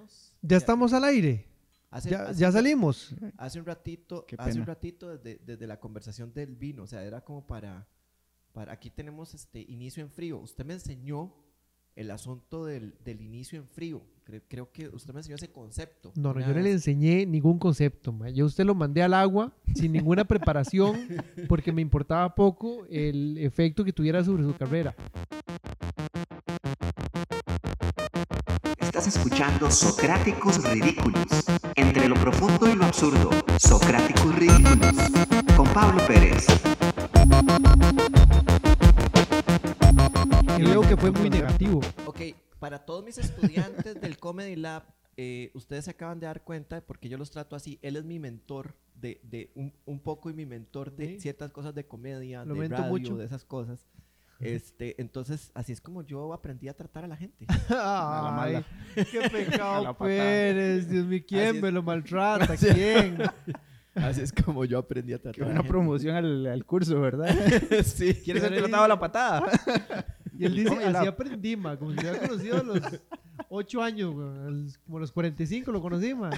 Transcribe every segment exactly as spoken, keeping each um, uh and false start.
menos. Ya estamos al aire. Hace, Ya, hace ya un- salimos. Hace un ratito, Qué hace un pena. ratito desde, desde la conversación del vino, o sea, era como para, para aquí tenemos este inicio en frío. Usted me enseñó el asunto del, del inicio en frío. Creo, creo que usted me enseñó ese concepto. No, no, una yo no le vez. enseñé ningún concepto, ma. Yo a usted lo mandé al agua sin ninguna preparación porque me importaba poco el efecto que tuviera sobre su carrera. Estás escuchando Socráticos Ridículos. Entre lo profundo y lo absurdo, Socráticos Ridículos. Con Pablo Pérez. Y veo que fue muy negativo. Ok, para todos mis estudiantes del Comedy Lab, eh, ustedes se acaban de dar cuenta de por qué yo los trato así. Él es mi mentor de, de un, un poco y mi mentor de Sí. ciertas cosas de comedia, Lo de mento radio, mucho. de esas cosas. Este, entonces, así es como yo aprendí a tratar a la gente. la mala. Ay, qué A pecado la patada. Pérez, Dios mío, Así ¿quién es. me lo maltrata? ¿Quién? Así es como yo aprendí a tratar Qué a la buena gente. promoción al, al curso, ¿verdad? Sí. ¿Quieres ser Pero tratado a la patada? Y él dice, Come la- así aprendí, ma, como si lo había conocido a los ocho años, güey, a los- como a los cuarenta y cinco lo conocí, ma.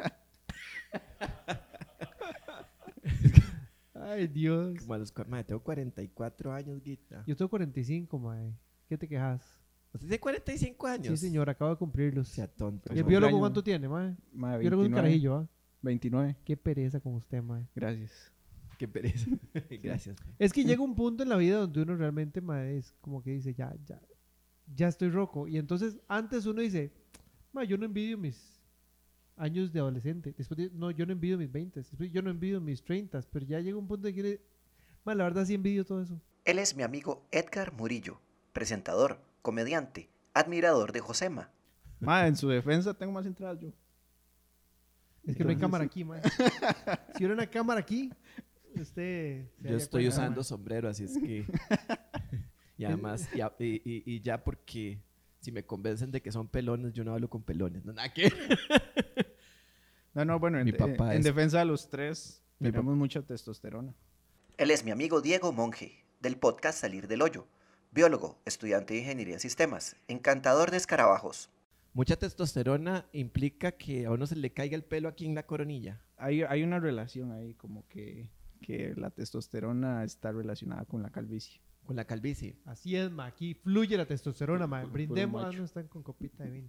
Ay, Dios. Como a los cua- mae, tengo cuarenta y cuatro años, Guita. Yo tengo cuarenta y cinco, ma. ¿Qué te quejas? ¿Usted tiene cuarenta y cinco años? Sí, señor, acabo de cumplirlos. Sea tonto. ¿Y el Pues, biólogo cumpleaños. cuánto tiene, ma? Ma, Biólogo es un veintinueve. carajillo, ¿ah? veintinueve. Qué pereza con usted, ma. Gracias. Qué pereza. Gracias. Es que llega un punto en la vida donde uno realmente, ma, es como que dice, ya, ya, ya estoy roco. Y entonces, antes uno dice, ma, yo no envidio mis años de adolescente. Después, dice, no, yo no envidio mis veinte. Después, yo no envidio mis treinta. Pero ya llega un punto de que, ma, la verdad sí envidio todo eso. Él es mi amigo Edgar Murillo, presentador, comediante, admirador de Josema. Ma, en su defensa tengo más entradas yo. Es que no hay Entonces, cámara aquí, ma. Si hubiera una cámara aquí, usted... se Yo daría estoy cuenta, usando ma. sombrero, así es que... Y además, y, a- y- y- y ya porque si me convencen de que son pelones, yo no hablo con pelones. No, nada que ver. No, no, bueno, en, Mi papá en es- defensa de los tres, Mi tenemos mucha testosterona. Él es mi amigo Diego Monge, del podcast Salir del Hoyo. Biólogo, estudiante de Ingeniería en Sistemas, encantador de escarabajos. Mucha testosterona implica que a uno se le caiga el pelo aquí en la coronilla. Hay, hay una relación ahí, como que, que la testosterona está relacionada con la calvicie. Con la calvicie. Así es, ma. Aquí fluye la testosterona, ma. Puro Brindemos. Ah, macho. no están con copita de vino.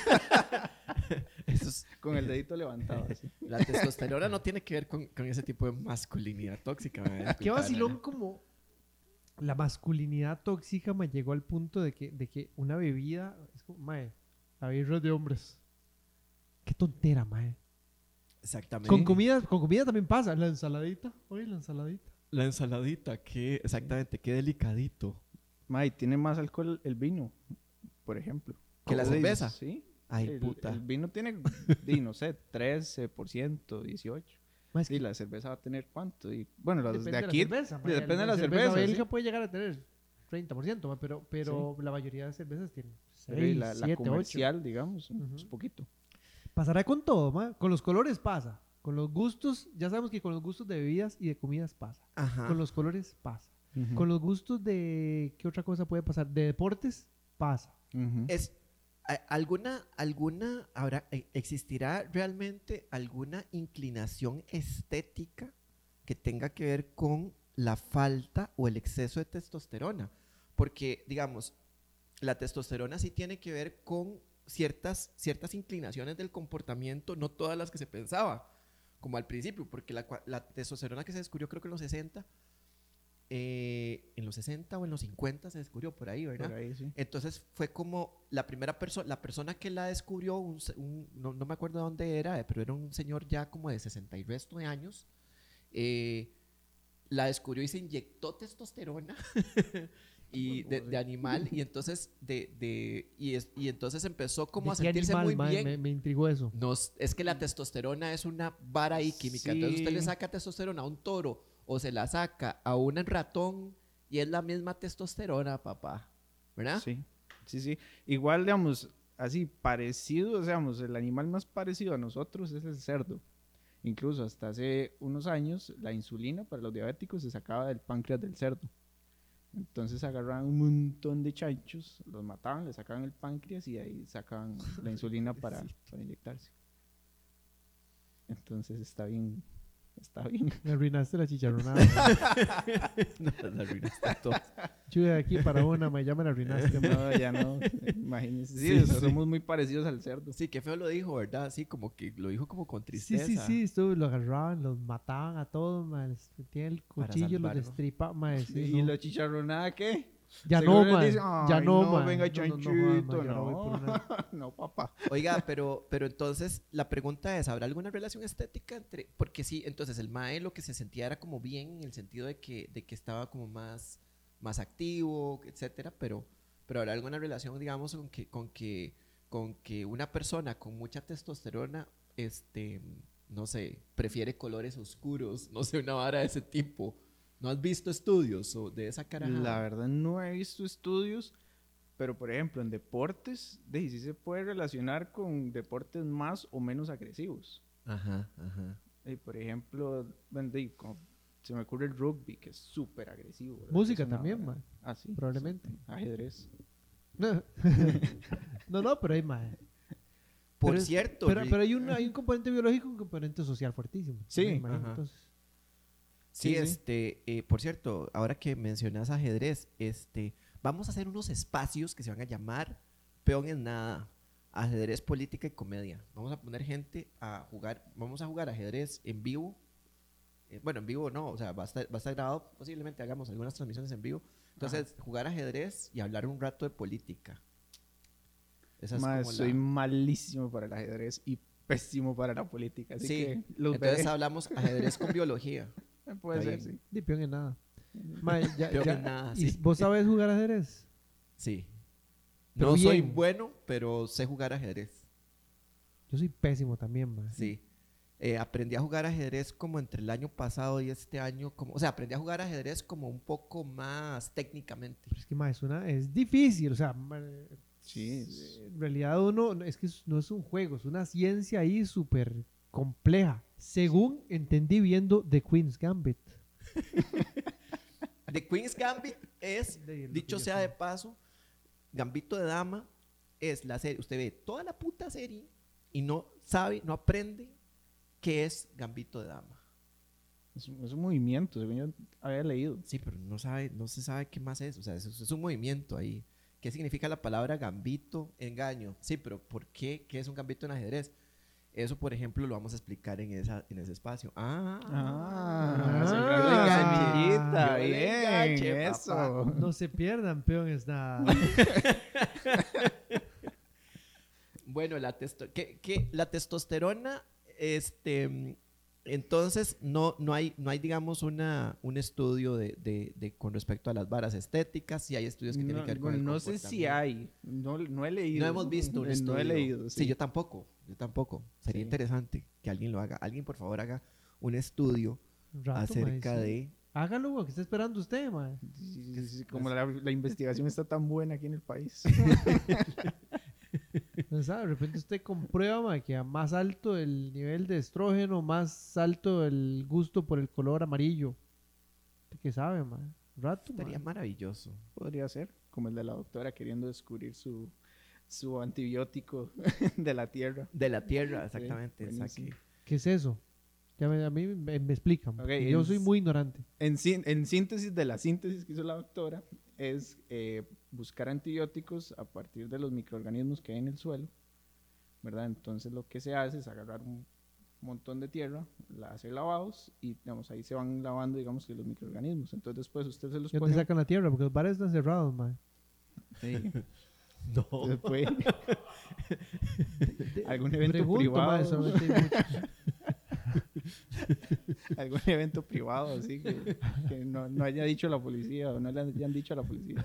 Eso es- Con el dedito levantado, así. la testosterona no tiene que ver con, con ese tipo de masculinidad tóxica. me voy a Qué disculpar, vacilón ¿no? como la masculinidad tóxica me llegó al punto de que, de que una bebida es como, mae, la birra es de hombres. Qué tontera, mae. Exactamente. Con comida, con comida también pasa. La ensaladita. Oye, la ensaladita. La ensaladita, que exactamente, qué delicadito. Ma, y tiene más alcohol el vino, por ejemplo. ¿Que la O- cerveza? Sí. Ay, el, puta. el vino tiene, di, no sé, trece por ciento, dieciocho por ciento. Mae, es Y que la cerveza va a tener cuánto. Y, bueno, las depende de la aquí. cerveza, mae. depende de la cerveza cerveza. belga sí. puede llegar a tener treinta por ciento, mae, pero, pero la mayoría de cervezas tienen Pero y seis, la, la siete, ocho. comercial, digamos, Ujú. es poquito. Pasará con todo, mae. Con los colores pasa. Con los gustos, ya sabemos que con los gustos de bebidas y de comidas pasa. Ajá. Con los colores pasa. Ujú. Con los gustos de... ¿Qué otra cosa puede pasar? De deportes, pasa. Ujú. Es, a- ¿alguna, alguna, habrá, e- existirá realmente alguna inclinación estética que tenga que ver con la falta o el exceso de testosterona? Porque, digamos, la testosterona sí tiene que ver con ciertas, ciertas inclinaciones del comportamiento, no todas las que se pensaba, como al principio, porque la, cua- la testosterona que se descubrió creo que en los sesenta, eh, en los sesenta o en los cincuenta se descubrió por ahí, ¿verdad? Por ahí, sí. Entonces fue como la primera persona, la persona que la descubrió, un se- un- no, no me acuerdo de dónde era, eh, pero era un señor ya como de sesenta y resto de años, eh, la descubrió y se inyectó testosterona y de, de animal y entonces de, de y, es- y entonces empezó como a ¿De qué sentirse animal, muy mae? bien. Me, me intrigó eso. Nos- es que la testosterona es una vara ahí química. Entonces usted le Sí. saca testosterona a un toro o se la saca a un ratón y es la misma testosterona, papá. ¿Verdad? Sí, sí, sí. Igual, digamos, así parecido, digamos, el animal más parecido a nosotros es el cerdo. Incluso hasta hace unos años la insulina para los diabéticos se sacaba del páncreas del cerdo. Entonces agarraban un montón de chanchos, los mataban, le sacaban el páncreas y ahí sacaban la insulina para, para inyectarse. Entonces está bien, está bien. Me arruinaste la chicharronada. No, la arruinaste todo. Chuy, de aquí para una, me llama la arruinaste. ma. No, ya no, imagínense. Sí, Sí, o sea, sí. somos muy parecidos al cerdo. Sí, qué feo lo dijo, ¿verdad? Sí, como que lo dijo como con Sí, tristeza. sí, sí, estuvo, lo agarraban, los mataban a todos, ma, les metían el Para cuchillo, los salvarlo. destripaban, ma, sí, ¿Y no. la chicharronada qué? Ya Seguro no, les ma, dicen, ya "Ay, no, no, ma. venga, No, no, no, chanchito, jodas, ma, yo ahora voy no". por una- No, papá. Oiga, pero, pero entonces la pregunta es, ¿habrá alguna relación estética entre...? Porque sí, entonces el mae lo que se sentía era como bien en el sentido de que, de que estaba como más, más activo, etcétera, pero, pero ¿habrá alguna relación, digamos, con que, con que, con que una persona con mucha testosterona, este, no sé, prefiere colores oscuros, no sé, una vara de ese tipo? ¿No has visto estudios o de esa cara? La verdad no he visto estudios, pero por ejemplo en deportes, de ahí sí se puede relacionar con deportes más o menos agresivos. Ajá, ajá. Y por ejemplo, bueno, de ahí, como se me ocurre el rugby, que es súper agresivo. ¿verdad? Música Es una también, vara- ma. Ah, sí. Probablemente. sí. Ajedrez. No, no, pero hay más. Por Pero es- cierto, Pero, Rick- pero hay, un, hay un componente biológico y un componente social fuertísimo. Sí. me imagino, Ajá. entonces. Sí, Sí, sí. este, eh, por cierto, ahora que mencionas ajedrez, este, vamos a hacer unos espacios que se van a llamar Peón en Nada, ajedrez, política y comedia. Vamos a poner gente a jugar, vamos a jugar ajedrez en vivo. Eh, bueno, en vivo no, o sea, va a, estar, va a estar grabado, posiblemente hagamos algunas transmisiones en vivo. Entonces, jugar ajedrez y hablar un rato de política. Esa es Ma, como soy la- malísimo para el ajedrez y pésimo para la política. Así Sí, que los entonces veré. hablamos ajedrez con biología. Puede está ser, bien. sí. Ni peón en nada. Ma, ya- Peón ya- en nada, ¿y sí. vos sabés jugar ajedrez? Sí. Pero No soy bien. bueno, pero sé jugar ajedrez. Yo soy pésimo también, ma. Sí. Eh, aprendí a jugar ajedrez como entre el año pasado y este año. Como, o sea, aprendí a jugar ajedrez como un poco más técnicamente. Pero es que, ma, es, una, es difícil. O sea, ma, Sí, es- es- en realidad uno, es que es- no es un juego, es una ciencia ahí súper compleja. Según entendí viendo The Queen's Gambit. The Queen's Gambit es, De- lo dicho que yo sea sé. de paso, Gambito de Dama es la serie. Usted ve toda la puta serie y no sabe, no aprende qué es Gambito de Dama. Es, un- es un movimiento, según yo había leído. Sí, pero no sabe, no se sabe qué más es. O sea, es, es un movimiento ahí. ¿Qué significa la palabra gambito? Engaño. Sí, pero ¿por qué? ¿Qué es un gambito en ajedrez? Eso, por ejemplo, lo vamos a explicar en, esa, en ese espacio. Ah, Ah, sembrando la enganche. semillita, Yo le bien, enganche, eso. papá. No se pierdan, peón, es nada. Bueno, la, testo ¿qué, qué? la testosterona, este, mm, entonces no, no, hay, no hay, digamos, una, un estudio de, de, de- con respecto a las varas estéticas. Sí hay estudios que tienen No, que ver con bueno, el no sé si comportamiento. hay, no, no he leído. No hemos visto un Eh, estudio. No he leído, Sí, sí. yo tampoco. Yo tampoco. Sería Sí. interesante que alguien lo haga. Alguien, por favor, haga un estudio Un rato, acerca ma, sí. de... Hágalo, güey, que está esperando usted, ma. Sí, sí, sí, como la, la investigación está tan buena aquí en el país. No sabe, de repente usted comprueba, ma, que a más alto el nivel de estrógeno, más alto el gusto por el color amarillo. ¿Usted qué sabe, ma? Un rato, ma. Estaría maravilloso. Podría ser, como el de la doctora queriendo descubrir su, su antibiótico de la tierra. De la tierra, exactamente. buenísimo. saque. ¿Qué es eso? Ya me- a mí me, me explican. Ok, porque yo es- soy muy ignorante. En, sín- en síntesis de la síntesis que hizo la doctora, es eh, buscar antibióticos a partir de los microorganismos que hay en el suelo, ¿verdad? Entonces lo que se hace es agarrar un montón de tierra, la, hacer lavados y digamos, ahí se van lavando, digamos, que los microorganismos. Entonces después usted se los ¿De dónde pone... sacan la tierra? Porque los bares están cerrados, ma. Sí. No. Después, algún evento Pregunto, ma, privado, solamente hay mucho. algún evento privado, así que, que no, no haya dicho la policía o no le hayan dicho a la policía.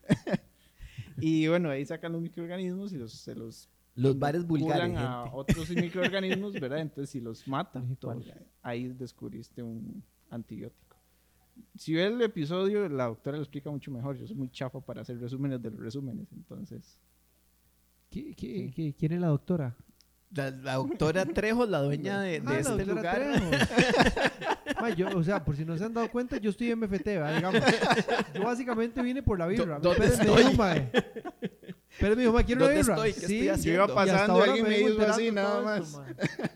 Y bueno, ahí sacan los microorganismos y los, se los Los bares vulgares, curan a gente. otros microorganismos, ¿verdad? Entonces, si los matan, Igual. entonces, ahí descubriste un antibiótico. Si ve el episodio, la doctora lo explica mucho mejor. Yo soy muy chafa para hacer resúmenes de los resúmenes, entonces... ¿Qui- qui- Sí. qui- ¿Quién es la doctora? La, la doctora Trejo, la dueña de, de Ah, la este doctora lugar. Trejo. Ma, yo, o sea, por si no se han dado cuenta, yo estoy en M F T, ¿verdad? Digamos. Yo básicamente vine por la birra. ¿Dó- dónde Pérez me estoy? dijo, mae. Pérez me dijo, mae, ¿quiero una ¿Dónde birra? estoy? ¿Qué Sí, estoy Yo haciendo? iba Y hasta pasando y ahora alguien me me vengo dijo así, enterando nada todo más. esto, mae.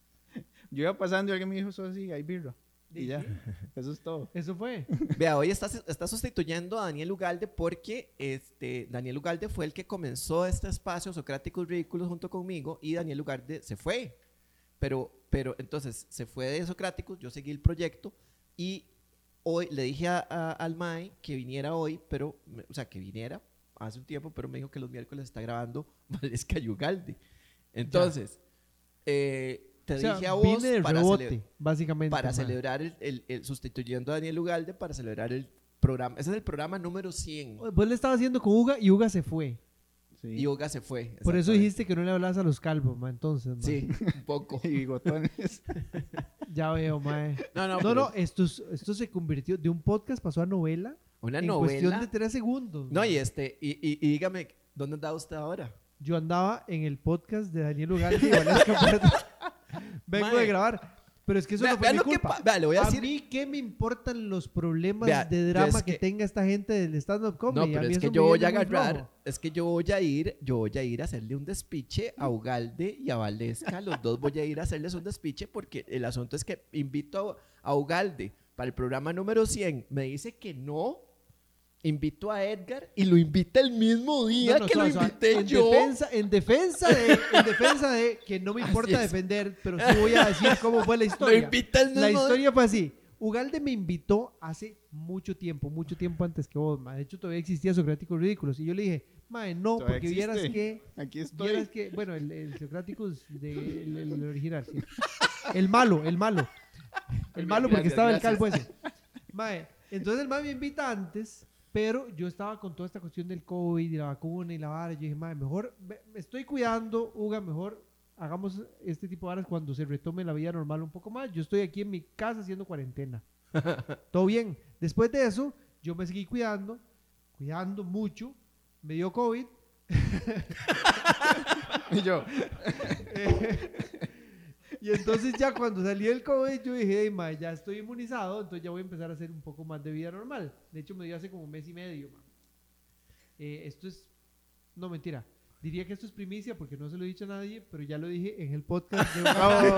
Yo iba pasando y alguien me dijo eso así, hay birra. Y ya, eso es todo. Eso fue. Vea, hoy está, está sustituyendo a Daniel Ugalde porque este, Daniel Ugalde fue el que comenzó este espacio Socráticos Ridículos junto conmigo y Daniel Ugalde se fue. Pero, pero entonces se fue de Socráticos, yo seguí el proyecto y hoy le dije a, a- al Mae que viniera hoy, pero, o sea, que viniera hace un tiempo, pero me dijo que los miércoles está grabando Valesca y Ugalde. Entonces, eh, te O sea, dije a vos vine de para, rebote, cele- básicamente. para mae. celebrar, el, el- el- sustituyendo a Daniel Ugalde, para celebrar el programa. Ese es el programa número cien. Vos le estabas haciendo con Uga y Uga se fue. Sí. Y Uga se fue. Por eso exactamente. dijiste que no le hablabas a los calvos, mae. Entonces, mae. Sí, un poco. Y bigotones. Ya veo, mae. No, no, No, pero no, esto, es- esto se convirtió de un podcast, pasó a novela. una en novela. cuestión de tres segundos. No, mae. y este, y, y- y dígame, ¿dónde anda usted ahora? Yo andaba en el podcast de Daniel Ugalde y Valesca Puerto. Vengo Mae. de grabar. Pero es que eso Vea- no fue vea mi lo que culpa. pa- vea, le voy a decir- mí, ¿qué me importan los problemas Vea, de yo drama es que, que- tenga esta gente del stand-up comedy? No, A pero mí es que eso yo me voy a viene muy agarrar, flojo. es que yo voy a ir, yo voy a ir a hacerle un despiche a Ugalde y a Valesca, los dos voy a ir a hacerles un despiche porque el asunto es que invito a, a Ugalde para el programa número cien, me dice que no, invito a Edgar y lo invita el mismo día No, no, que suave, lo suave. invité en yo. Defensa, en, defensa de, en defensa de que no me Así importa es. defender, pero sí voy a decir cómo fue la Lo historia. invita el mismo La día. historia fue así. Ugalde me invitó hace mucho tiempo, mucho tiempo antes que vos, ma. De hecho, todavía existía Socráticos Ridículos. Y yo le dije, mae, no, Todavía porque vieras existe. que... Aquí estoy. Vieras que... Bueno, el, el Socráticos, de, el, el original, sí. El malo, el malo. El malo porque Gracias, estaba el gracias. calvo ese. Mae, entonces el mae me invita antes, pero yo estaba con toda esta cuestión del COVID y la vacuna y la vara. Yo dije, mae, mejor me, me estoy cuidando, Uga, mejor hagamos este tipo de varas cuando se retome la vida normal un poco más. Yo estoy aquí en mi casa haciendo cuarentena. Todo bien. Después de eso, yo me seguí cuidando, cuidando mucho. Me dio COVID. Y yo, Y entonces ya cuando salí del COVID, yo dije, "Ey, mae, ya estoy inmunizado, entonces ya voy a empezar a hacer un poco más de vida normal. De hecho, me dio hace como un mes y medio. mae. Eh, esto es... No, mentira. Diría que esto es primicia porque no se lo he dicho a nadie, pero ya lo dije en el podcast de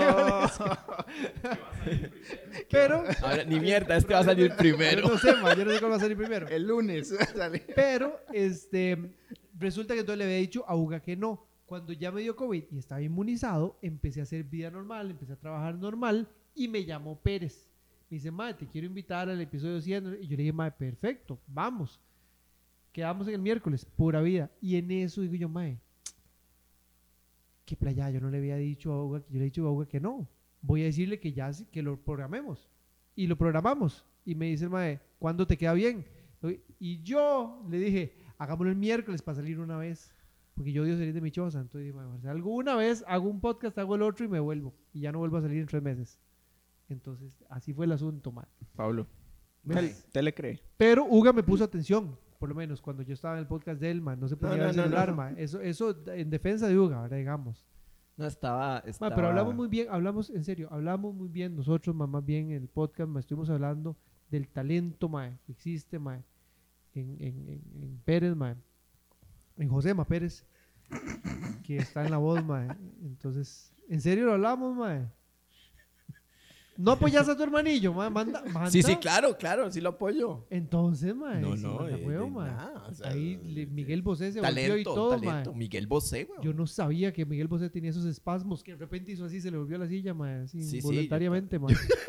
Pero... Ahora, ni mierda, este va a salir Yo primero. no sé, mae, yo no sé cuál va a salir primero. el lunes sale. Pero, este, resulta que entonces le había dicho a Uga que no. Cuando ya me dio COVID y estaba inmunizado, empecé a hacer vida normal, empecé a trabajar normal y me llamó Pérez. Me dice, mae, te quiero invitar al episodio cien. Y yo le dije, mae, perfecto, vamos. Quedamos en el miércoles, pura vida. Y en eso digo yo, mae, qué playa, yo no le había dicho a Uga, yo le he dicho a Uga que no. Voy a decirle que ya sí, que lo programemos. Y lo programamos. Y me dice el mae, ¿cuándo te queda bien? Y yo le dije, hagámoslo el miércoles para salir una vez. Porque yo odio salir de mi choza. Entonces dije, "Bueno, salgo una vez, hago un podcast, hago el otro y me vuelvo. Y ya no vuelvo a salir en tres meses. Entonces, así fue el asunto, man. Pablo, ¿Ves? ¿usted le cree? Pero Uga me puso atención, por lo menos, cuando yo estaba en el podcast de él, man. No se ponía No, a ver no, el no, celular, no. man. Eso, eso en defensa de Uga, ¿verdad? Digamos. No, estaba, Ma, estaba... pero hablamos muy bien, hablamos, en serio, hablamos muy bien nosotros, ma, más bien en el podcast, ma, estuvimos hablando del talento, ma, que existe, ma, en, en, en, en Pérez, ma, en Josema Pérez, que está en la voz, ma. Entonces, en serio lo hablamos, ma. No apoyas a tu hermanillo, ma, manda, manda. Sí, sí, claro, claro, sí lo apoyo. Entonces, ma, No, sí, no, manda eh, huevo, de ma. nada, o sea, Ahí le- Miguel Bosé se volvió Talento, y todo, talento. ma. Miguel Bosé, güey. Yo no sabía que Miguel Bosé tenía esos espasmos, que de repente hizo así, se le volvió la silla, ma, así, Sí, sí, voluntariamente, ma.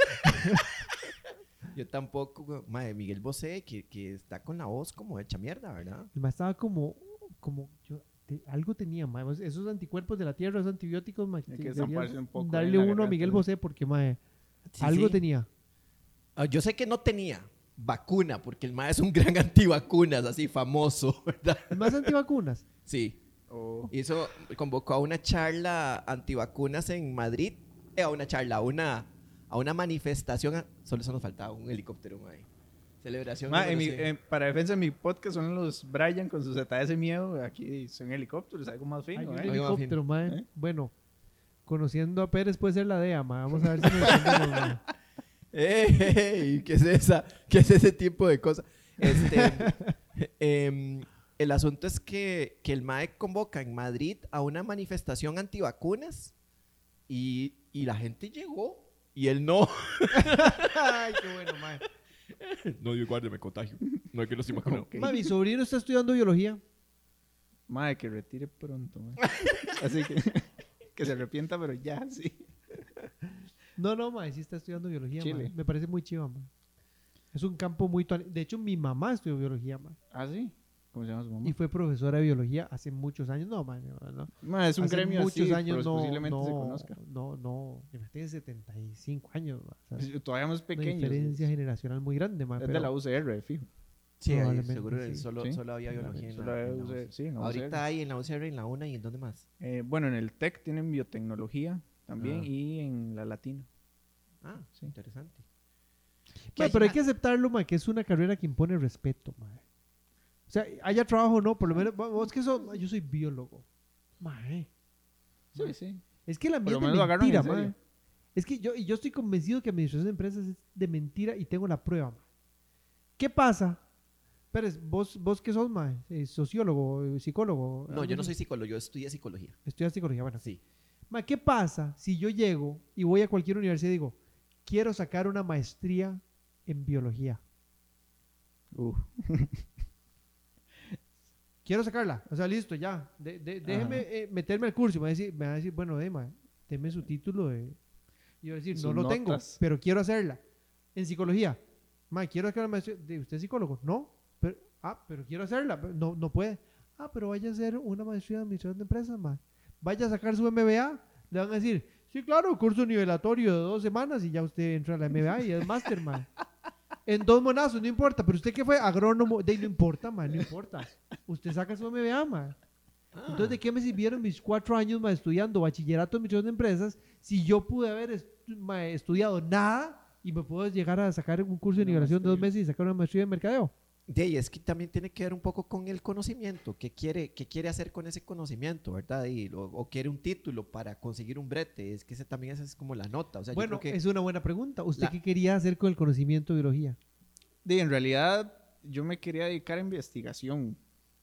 Yo tampoco, güey. Madre, Miguel Bosé, que, que está con la voz como hecha mierda, ¿verdad? El ma estaba como, como, yo, te- algo tenía, ma, o sea, esos anticuerpos de la tierra, esos antibióticos, ma, Hay que deberías zamparse un poco darle en la uno a garganta, Miguel ¿no? Bosé porque, ma, Sí, algo sí. tenía. Ah, yo sé que no tenía vacuna, porque el mae es un gran antivacunas, así famoso, ¿verdad? Más antivacunas. Sí. Oh, Hizo, convocó a una charla antivacunas en Madrid, eh, a una charla, a una, a una manifestación, a- solo eso nos faltaba un helicóptero, mae. Celebración. ma, en número mi- cien. en- para defensa de mi podcast son los Brian con su Z S miedo. Aquí son helicópteros, algo más Hay fino, un ¿eh? Oiga, helicóptero, ma. ¿Eh? Bueno, conociendo a Pérez puede ser la D E A, ma. Vamos a ver si nos entendemos, ma. ¡Ey! ¿Qué es esa? ¿Qué es ese tipo de cosas? Este, em, el asunto es que, que el M A E convoca en Madrid a una manifestación antivacunas y, y la gente llegó y él no. Ay, qué bueno, ma. No, Dios guarde, me contagio. No es que no estoy vacunado. Ok. Ma, mi sobrino está estudiando biología. Madre, que retire pronto, mae. Así que que se arrepienta, pero ya, sí. No, no, ma, sí está estudiando biología, Chile. ma. Me parece muy chiva, ma. Es un campo muy... tuani- De hecho, mi mamá estudió biología, ma. ¿Ah, sí? ¿Cómo se llama su mamá? Y fue profesora de biología hace muchos años. No, ma, no, no. Ma, es un Hace gremio muchos así, años pues, no, posiblemente no, se conozca. no, no, tiene setenta y cinco años, ma. O sea, Es todavía más una pequeño. diferencia generacional muy grande, ma. Es pero de la U C R, fijo. Sí, ahí Probablemente, seguro sí. solo, Sí. solo había biología en Solo la, había en la U C R, U C R. sí, en la U C R. Ahorita hay en la U C R, en la UNA y en dónde más. Eh, bueno, en el TEC tienen biotecnología también Ah. y en la Latina. Ah, Sí. interesante. Ma, pero hay que aceptarlo, ma, que es una carrera que impone respeto, ma. O sea, haya trabajo o no, por lo menos, va- vos que sos, ma, yo soy biólogo. Ma, eh. Sí, sí. Es que la Por mía lo es de menos lo agarran en mentira, serio. ma. Es que yo, y yo estoy convencido que administración de empresas es de mentira y tengo la prueba, ma. ¿Qué pasa? Pérez, vos, vos qué sos, ma, Eh, sociólogo, eh, psicólogo. No, yo algo no así. soy psicólogo, yo estudié psicología. Estudias psicología, bueno. Sí. Ma, ¿qué pasa si yo llego y voy a cualquier universidad y digo, quiero sacar una maestría en biología? Uh. Quiero sacarla. O sea, listo, ya. De- de- déjeme Ajá. eh, meterme al curso. Y me va a decir, me va a decir bueno, Emma, deme su título de... Y yo voy a decir, Sus no lo tengo, notas. pero quiero hacerla. En psicología. Ma, quiero sacar la maestría. ¿De ¿Usted es psicólogo? No. Pero, ah, pero quiero hacerla. Pero No, no puede. Ah, pero vaya a hacer una maestría de administración de empresas, ma. Vaya a sacar su M B A. Le van a decir, sí, claro, curso nivelatorio de dos semanas y ya usted entra a la M B A y es máster, ma. En dos monazos, no importa. Pero usted que fue agrónomo, de ahí no importa, ma, no importa. Usted saca su M B A, ma. Entonces, ¿de qué me sirvieron mis cuatro años, ma, estudiando bachillerato en administración de empresas si yo pude haber estu- ma, estudiado nada y me puedo llegar a sacar un curso de Una nivelación de dos maestría. meses y sacar una maestría en mercadeo? De ahí es que también tiene que ver un poco con el conocimiento. ¿Qué quiere, qué quiere hacer con ese conocimiento, verdad? Y, o, o quiere un título para conseguir un brete. Es que ese también esa es como la nota. O sea, yo Bueno, creo que es una buena pregunta. ¿Usted la- qué quería hacer con el conocimiento de biología? De, en realidad, yo me quería dedicar a investigación,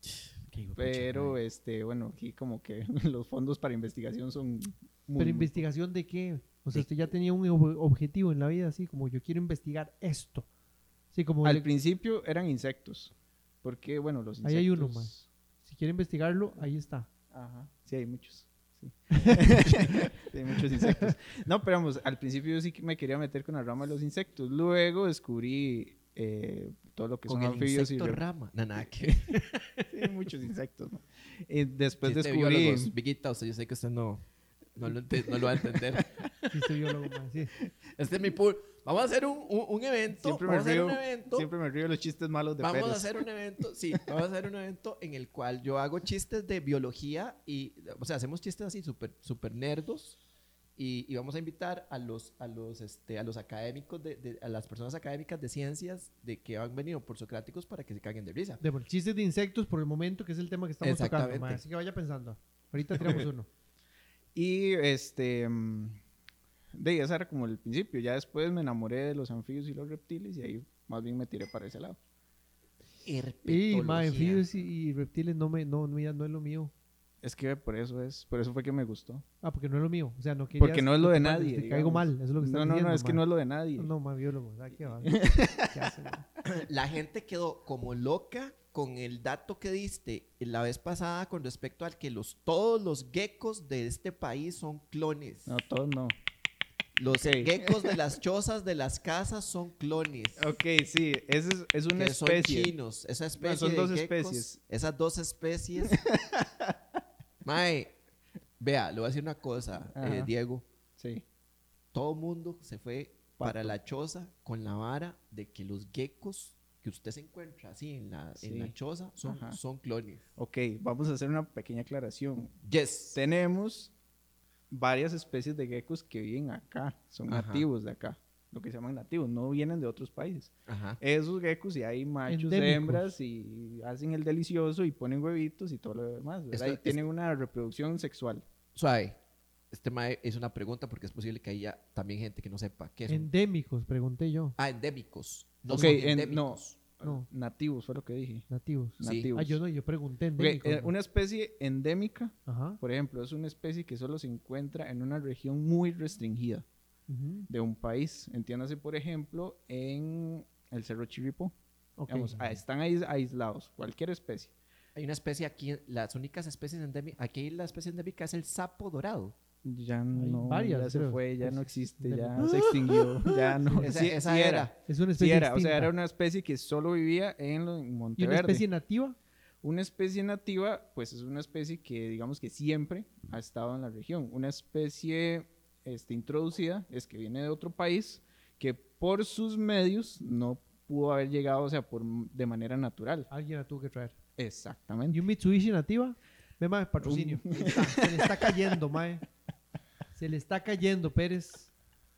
Qué hijo de pucha, pero madre. este, bueno, aquí como que los fondos para investigación son muy... ¿Pero investigación de qué? O sea, De- usted ya tenía un ob- objetivo en la vida, así como yo quiero investigar esto. Sí, como Al le- principio eran insectos, porque bueno, los insectos... Ahí hay uno, man. si quiere investigarlo, ahí está. Ajá, sí, hay muchos. Sí. Sí, hay muchos insectos. No, pero vamos, al principio yo sí que me quería meter con la rama de los insectos. Luego descubrí eh, todo lo que Con son el anfibios y insecto rep- rama. No, nada, que sí, muchos insectos. ¿no? Y después Chiste de descubrí... biólogos. Viguita, usted, yo sé que usted no, no, lo, ente- no lo va a entender. Sí, soy biólogo, man, sí. Este es mi pool. Vamos a hacer un, un, un evento. Siempre me, vamos a hacer río, un evento. siempre me río de los chistes malos de Vamos Pérez. a hacer un evento, sí, vamos a hacer un evento en el cual yo hago chistes de biología y, o sea, hacemos chistes así súper super nerdos y, y vamos a invitar a los, a los, este, a los académicos, de, de- a las personas académicas de ciencias de que han venido por Socráticos para que se caguen de risa. De, bueno, chistes de insectos por el momento, que es el tema que estamos tocando, Exactamente. man, así que vaya pensando. Ahorita tiramos uno. Y este... mm, de ahí, ese era como el principio. Ya después me enamoré de los anfibios y los reptiles y ahí más bien me tiré para ese lado. Y, Herpetología. ma, anfibios y, y reptiles no, me, no, no, no es lo mío. Es que por eso es, por eso fue que me gustó. Ah, porque no es lo mío. O sea, no querías... Porque no es lo de ma, nadie. Te caigo digamos. mal, eso es lo que estás No, no, diciendo, no, es que ma. no es lo de nadie. No, no, ma, biólogo. ¿Sabes qué va? ¿Qué hace, ma? La gente quedó como loca con el dato que diste la vez pasada con respecto al que los, todos los geckos de este país son clones. No, todos no. Los Ok. geckos de las chozas de las casas son clones. Ok, sí, esa es, es una que son especie. chinos. Esa especie son de dos geckos, especies. Esas dos especies. Mae, vea, le voy a decir una cosa, eh, Ajá. Diego. Sí. Todo mundo se fue para Pato. la choza con la vara de que los geckos que usted se encuentra así en la, en Sí. la choza son, Ajá. son clones. Ok, vamos a hacer una pequeña aclaración. Yes. Tenemos varias especies de geckos que viven acá, son Ajá. nativos de acá, lo que se llaman nativos, no vienen de otros países. Ajá. Esos geckos y hay machos, Endémicos. hembras y hacen el delicioso y ponen huevitos y todo lo demás, ¿verdad? Esto Y es- tienen una reproducción sexual. Suave. este mae es una pregunta porque es posible que haya también gente que no sepa qué es. un- Endémicos, pregunté yo. Ah, endémicos. No Ok, son en- endémicos. No. Nativos fue lo que dije. Nativos. Sí. Nativos. Ah, yo no, yo pregunté Ok, endémicos. eh, ¿no? una especie endémica, Ajá. por ejemplo, es una especie que solo se encuentra en una región muy restringida Ujú. de un país. Entiéndase, por ejemplo, en el Cerro Chirripó. Ok. Digamos, ah, están ahí aislados, cualquier especie. Hay una especie aquí, las únicas especies endémicas, aquí la especie endémica es el sapo dorado. Ya no, varias, ya se creo. fue, ya no Es existe, ya endémico. se extinguió, ya no. Esa, Sí, esa sí era. Es una Sí especie era, o sea, extinta. era una especie que solo vivía en, lo- en ¿Y una Monteverde. especie nativa? Una especie nativa, pues es una especie que digamos que siempre ha estado en la región. Una especie este, introducida es que viene de otro país que por sus medios no pudo haber llegado, o sea, por, de manera natural. Alguien la tuvo que traer. Exactamente. ¿Y un Mitsubishi nativa? Ve, mae, patrocinio. Ahí está. Se le está cayendo, mae. Se le está cayendo, Pérez.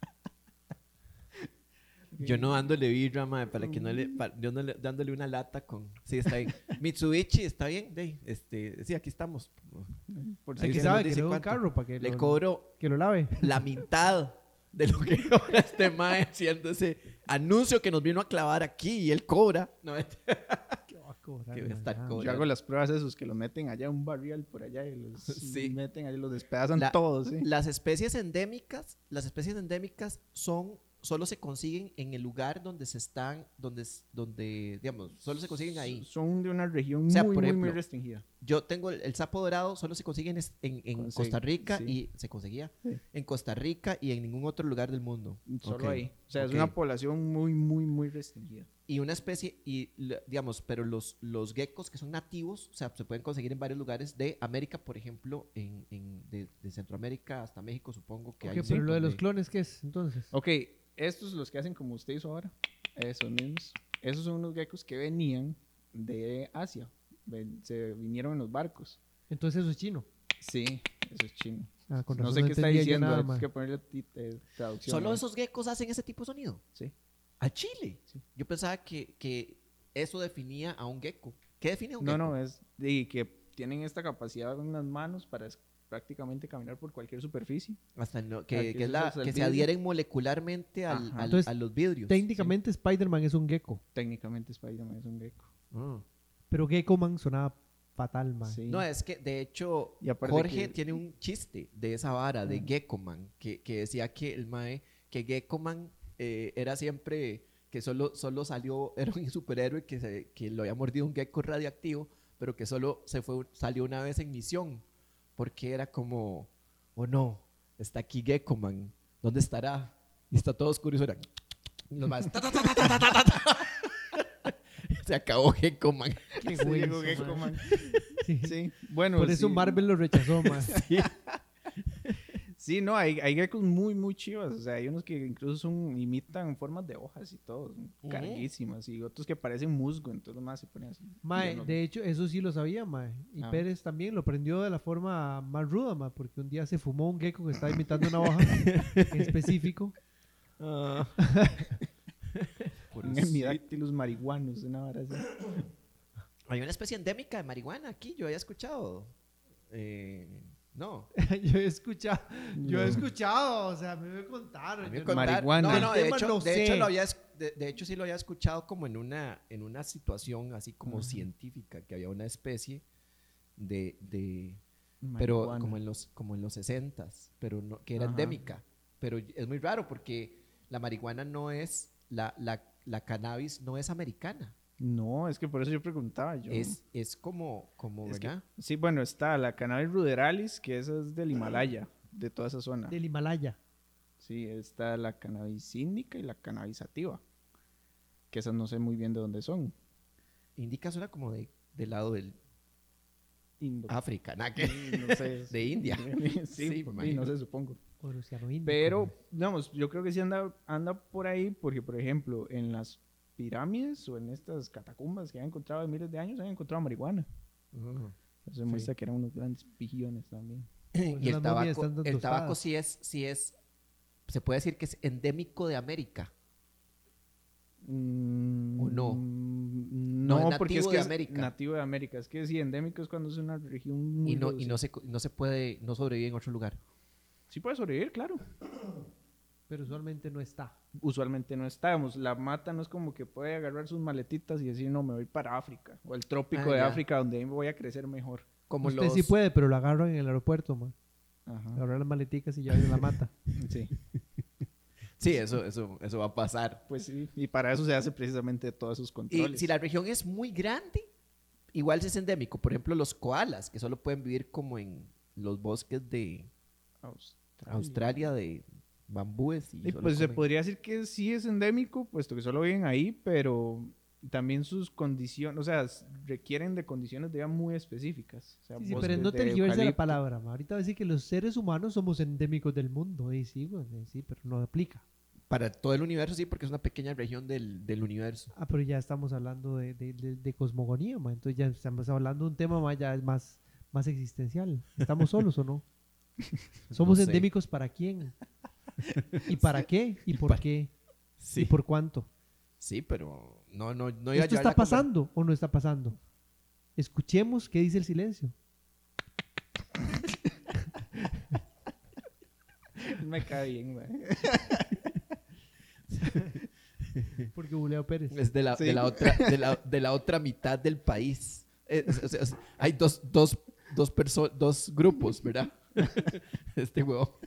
Yo no dándole birra, mae, para que no le, pa- yo no le- dándole una lata con, sí, está bien. Mitsubishi, está bien, de, este, sí, aquí estamos. Por Ahí Aquí se si nos sabe que dice le doy un cuánto. carro para que Le lo, cobro que lo lave. la mitad de lo que cobra este mae haciendo ese anuncio que nos vino a clavar aquí y él cobra. No, ¿Qué va a cobrar, Que va a estar mae? cobrando. yo hago las pruebas esos que los meten allá a un barrial por allá y los Sí. meten allá, los despedazan La- todos, ¿sí? Las especies endémicas, las especies endémicas son solo se consiguen en el lugar donde se están, donde, s- donde digamos, solo se consiguen ahí. Son de una región O sea, muy, por muy, muy ejemplo, restringida. Yo tengo el, el sapo dorado, solo se consigue en, es- en, en Conse- Costa Rica sí. y se conseguía Sí. en Costa Rica y en ningún otro lugar del mundo. Solo Ok, ahí. O sea, ok. es una población muy, muy, muy restringida. Y una especie, y la- digamos, pero los, los geckos que son nativos, o sea, se pueden conseguir en varios lugares de América, por ejemplo, en, en- de, de Centroamérica hasta México, supongo que Ok, hay. un pero lo de montón los clones, ¿qué es entonces? Ok, estos los que hacen como usted hizo ahora, esos mismos, esos son unos geckos que venían de Asia, ven- se vinieron en los barcos. Entonces eso es chino. Sí, eso es chino. Ah, con No razón sé qué está entendía yo diciendo, nada, hay mae. que ponerle ti- eh, traducción. Solo ahí. esos geckos hacen ese tipo de sonido. Sí. ¿A Chile? Sí. Yo pensaba que, que eso definía a un gecko. ¿Qué define a un No, gecko? no, es de que tienen esta capacidad en las manos para es- prácticamente caminar por cualquier superficie. Hasta no- Ah, que, que que es eso la- es el que se vidrio. adhieren molecularmente al- Ajá. al- Entonces, a los vidrios. Técnicamente Spider-Man es un gecko, Técnicamente Spider-Man es un gecko. Ah. pero Geckoman sonaba fatal, man. Sí. No, es que de hecho Y aparte Jorge que- tiene un chiste de esa vara de Ah. Geckoman que, que decía que el mae, que Geckoman eh, era siempre que solo, solo salió, era un superhéroe que, se, que lo había mordido un gecko radioactivo, pero que solo se fue, salió una vez en misión, porque era como, oh no, está aquí Geckoman, ¿dónde estará? Y está todo oscuro y suena. Y los maes, ta, ta, ta, ta, ta, ta, ta, ta. Se acabó Geckoman. Qué Sí, güey, llegó eso, Geckoman. man. Sí. Sí, bueno. Por eso sí. Marvel lo rechazó, man. Sí, no, hay, hay geckos muy, muy chivas. O sea, hay unos que incluso son, imitan formas de hojas y todo. Son Ujú. carguísimas. Y otros que parecen musgo. Entonces los más se ponen así. Mae, Yo no- de hecho, eso sí lo sabía, mae. Y Ah. Pérez también lo prendió de la forma más ruda, mae, porque un día se fumó un gecko que estaba imitando una hoja en específico. Un Hemidactylus marihuanus, una vara así. Hay una especie endémica de marihuana aquí, yo había escuchado. Eh, no. Yo he escuchado, yo he No. escuchado, o sea, me contaron. A mí me yo no- contaron- Marihuana. No, no, de El tema hecho, no de, sé. hecho lo había, es- de, de hecho sí lo había escuchado como en una, en una situación así como Ajá. científica, que había una especie de, de pero Marihuana. como en los, como en los sesentas, pero no, que era Ajá. endémica. Pero es muy raro porque la marihuana no es, la, la, la cannabis no es americana. No, es que por eso yo preguntaba. Yo, Es, es como, como Es que- ¿verdad? Sí, bueno, está la cannabis ruderalis, que esa es del Himalaya, de toda esa zona. Del Himalaya. Sí, está la cannabis índica y la cannabis sativa. Que esas no sé muy bien de dónde son. Indica suena como de, del lado del Indo- África, ¿nada que? Mm, no sé. De India. sí, Sí, me sí, imagino. no sé, supongo. O Oceano Índico, Pero, mae. digamos, yo creo que sí anda, anda por ahí, porque, por ejemplo, en las pirámides o en estas catacumbas que han encontrado de miles de años, han encontrado marihuana. Eso demuestra que eran unos grandes pigiones también. Por Y eso el las momias tabaco, están tan el tabaco tostadas. sí es, sí es, se puede decir que es endémico de América. Mm, ¿O no? No, No, es porque es nativo que de es América. nativo de América. Es que sí, endémico es cuando es una región muy Y no, y reducida. no se, no se puede, no sobrevive en otro lugar. Sí puede sobrevivir, claro. Pero usualmente no está. Usualmente no estamos. La mata no es como que puede agarrar sus maletitas y decir, no, me voy para África. O el trópico Ah, de ya. África, donde ahí me voy a crecer mejor. Como Usted los... sí puede, pero lo agarran en el aeropuerto, man. Ajá. Agarran las maleticas y ya la mata. Sí. Sí, eso, eso, eso va a pasar. Pues sí. Y para eso se hace precisamente todos esos Y controles. si la región es muy grande, igual si es endémico. Por ejemplo, los koalas, que solo pueden vivir como en los bosques de Australia. Australia, de bambúes. Y Y solo pues se comen- podría decir que sí es endémico, puesto que solo viven ahí, pero también sus condiciones, o sea, s- requieren de condiciones de vida muy específicas. O sea, Sí, sí, bosques pero no de tergiverse la eucalipto. palabra, ma. Ahorita va a decir que los seres humanos somos endémicos del mundo. Y sí, güey, eh, sí, pero no aplica. Para todo el universo, sí, porque es una pequeña región del, del universo. Ah, pero ya estamos hablando de, de, de- de cosmogonía, ma. Entonces ya estamos hablando de un tema ma, ya más, más existencial. ¿Estamos solos o no? ¿Somos No sé. endémicos para quién? ¿Y para qué? ¿Y por para- qué? Sí, ¿Y por cuánto? sí, pero no, no, no iba a ¿Esto llevar está la conver- pasando o no está pasando? Escuchemos qué dice el silencio. Me cae bien, güey. Porque Buleo Pérez. Es de la, Sí. de la, otra, de, la, de la otra mitad del país. Es- es- es- es- hay dos, dos, dos, perso- dos grupos, ¿verdad? Este huevo.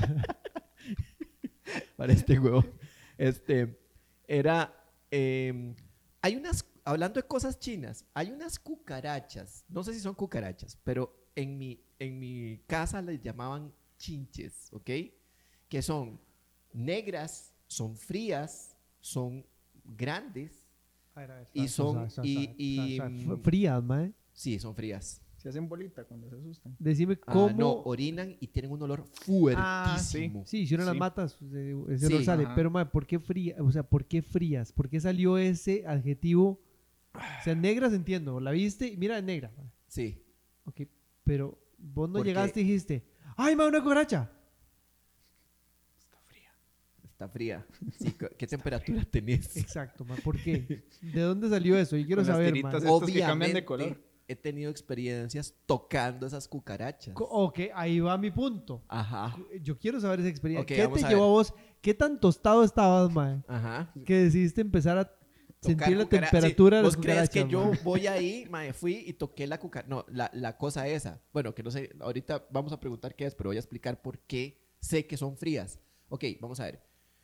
Para este huevo. Este, era... eh, hay unas... Hablando de cosas chinas, hay unas cucarachas. No sé si son cucarachas, pero en mi, en mi casa les llamaban chinches, ¿ok? Que son negras, son frías, son grandes. A ver, a ver, Y suave, son- suave, suave, y- suave, y, suave, mm, suave. Frías, mae. Sí, son frías. Se hacen bolita cuando se asustan. Decime Ah, cómo. no, orinan y tienen un olor Ah, sí. fuertísimo. Sí, si uno las Sí. mata, eh, ese Sí, olor sale. ajá. Pero, mae, ¿por qué fría? O sea, ¿por qué frías? ¿Por qué salió ese adjetivo? O sea, negras entiendo. La viste y mira, es negra. mae. Sí. Ok, pero vos no Porque- llegaste y dijiste, ¡ay, mae, una cucaracha! Está fría. Está fría. Sí, ¿qué- ¿Qué temperatura tenés? Exacto, mae. ¿Por qué? ¿De dónde salió eso? Y quiero Con las saber, tiritas mae. estas que cambian de color. Obviamente, he tenido experiencias tocando esas cucarachas. Co- Ok, ahí va mi punto. Ajá. Yo quiero saber esa experiencia. Ok, ¿Qué vamos te a llevó ver. a vos? ¿Qué tan tostado estabas, mae? Ajá. Que decidiste empezar a Tocar sentir la cucara- temperatura sí, de las ¿Vos crees que cucarachas, yo mae? voy ahí, mae, fui y toqué la cucaracha? No, la, la cosa esa. Bueno, que no sé, ahorita vamos a preguntar qué es, pero voy a explicar por qué sé que son frías. Ok, vamos a ver.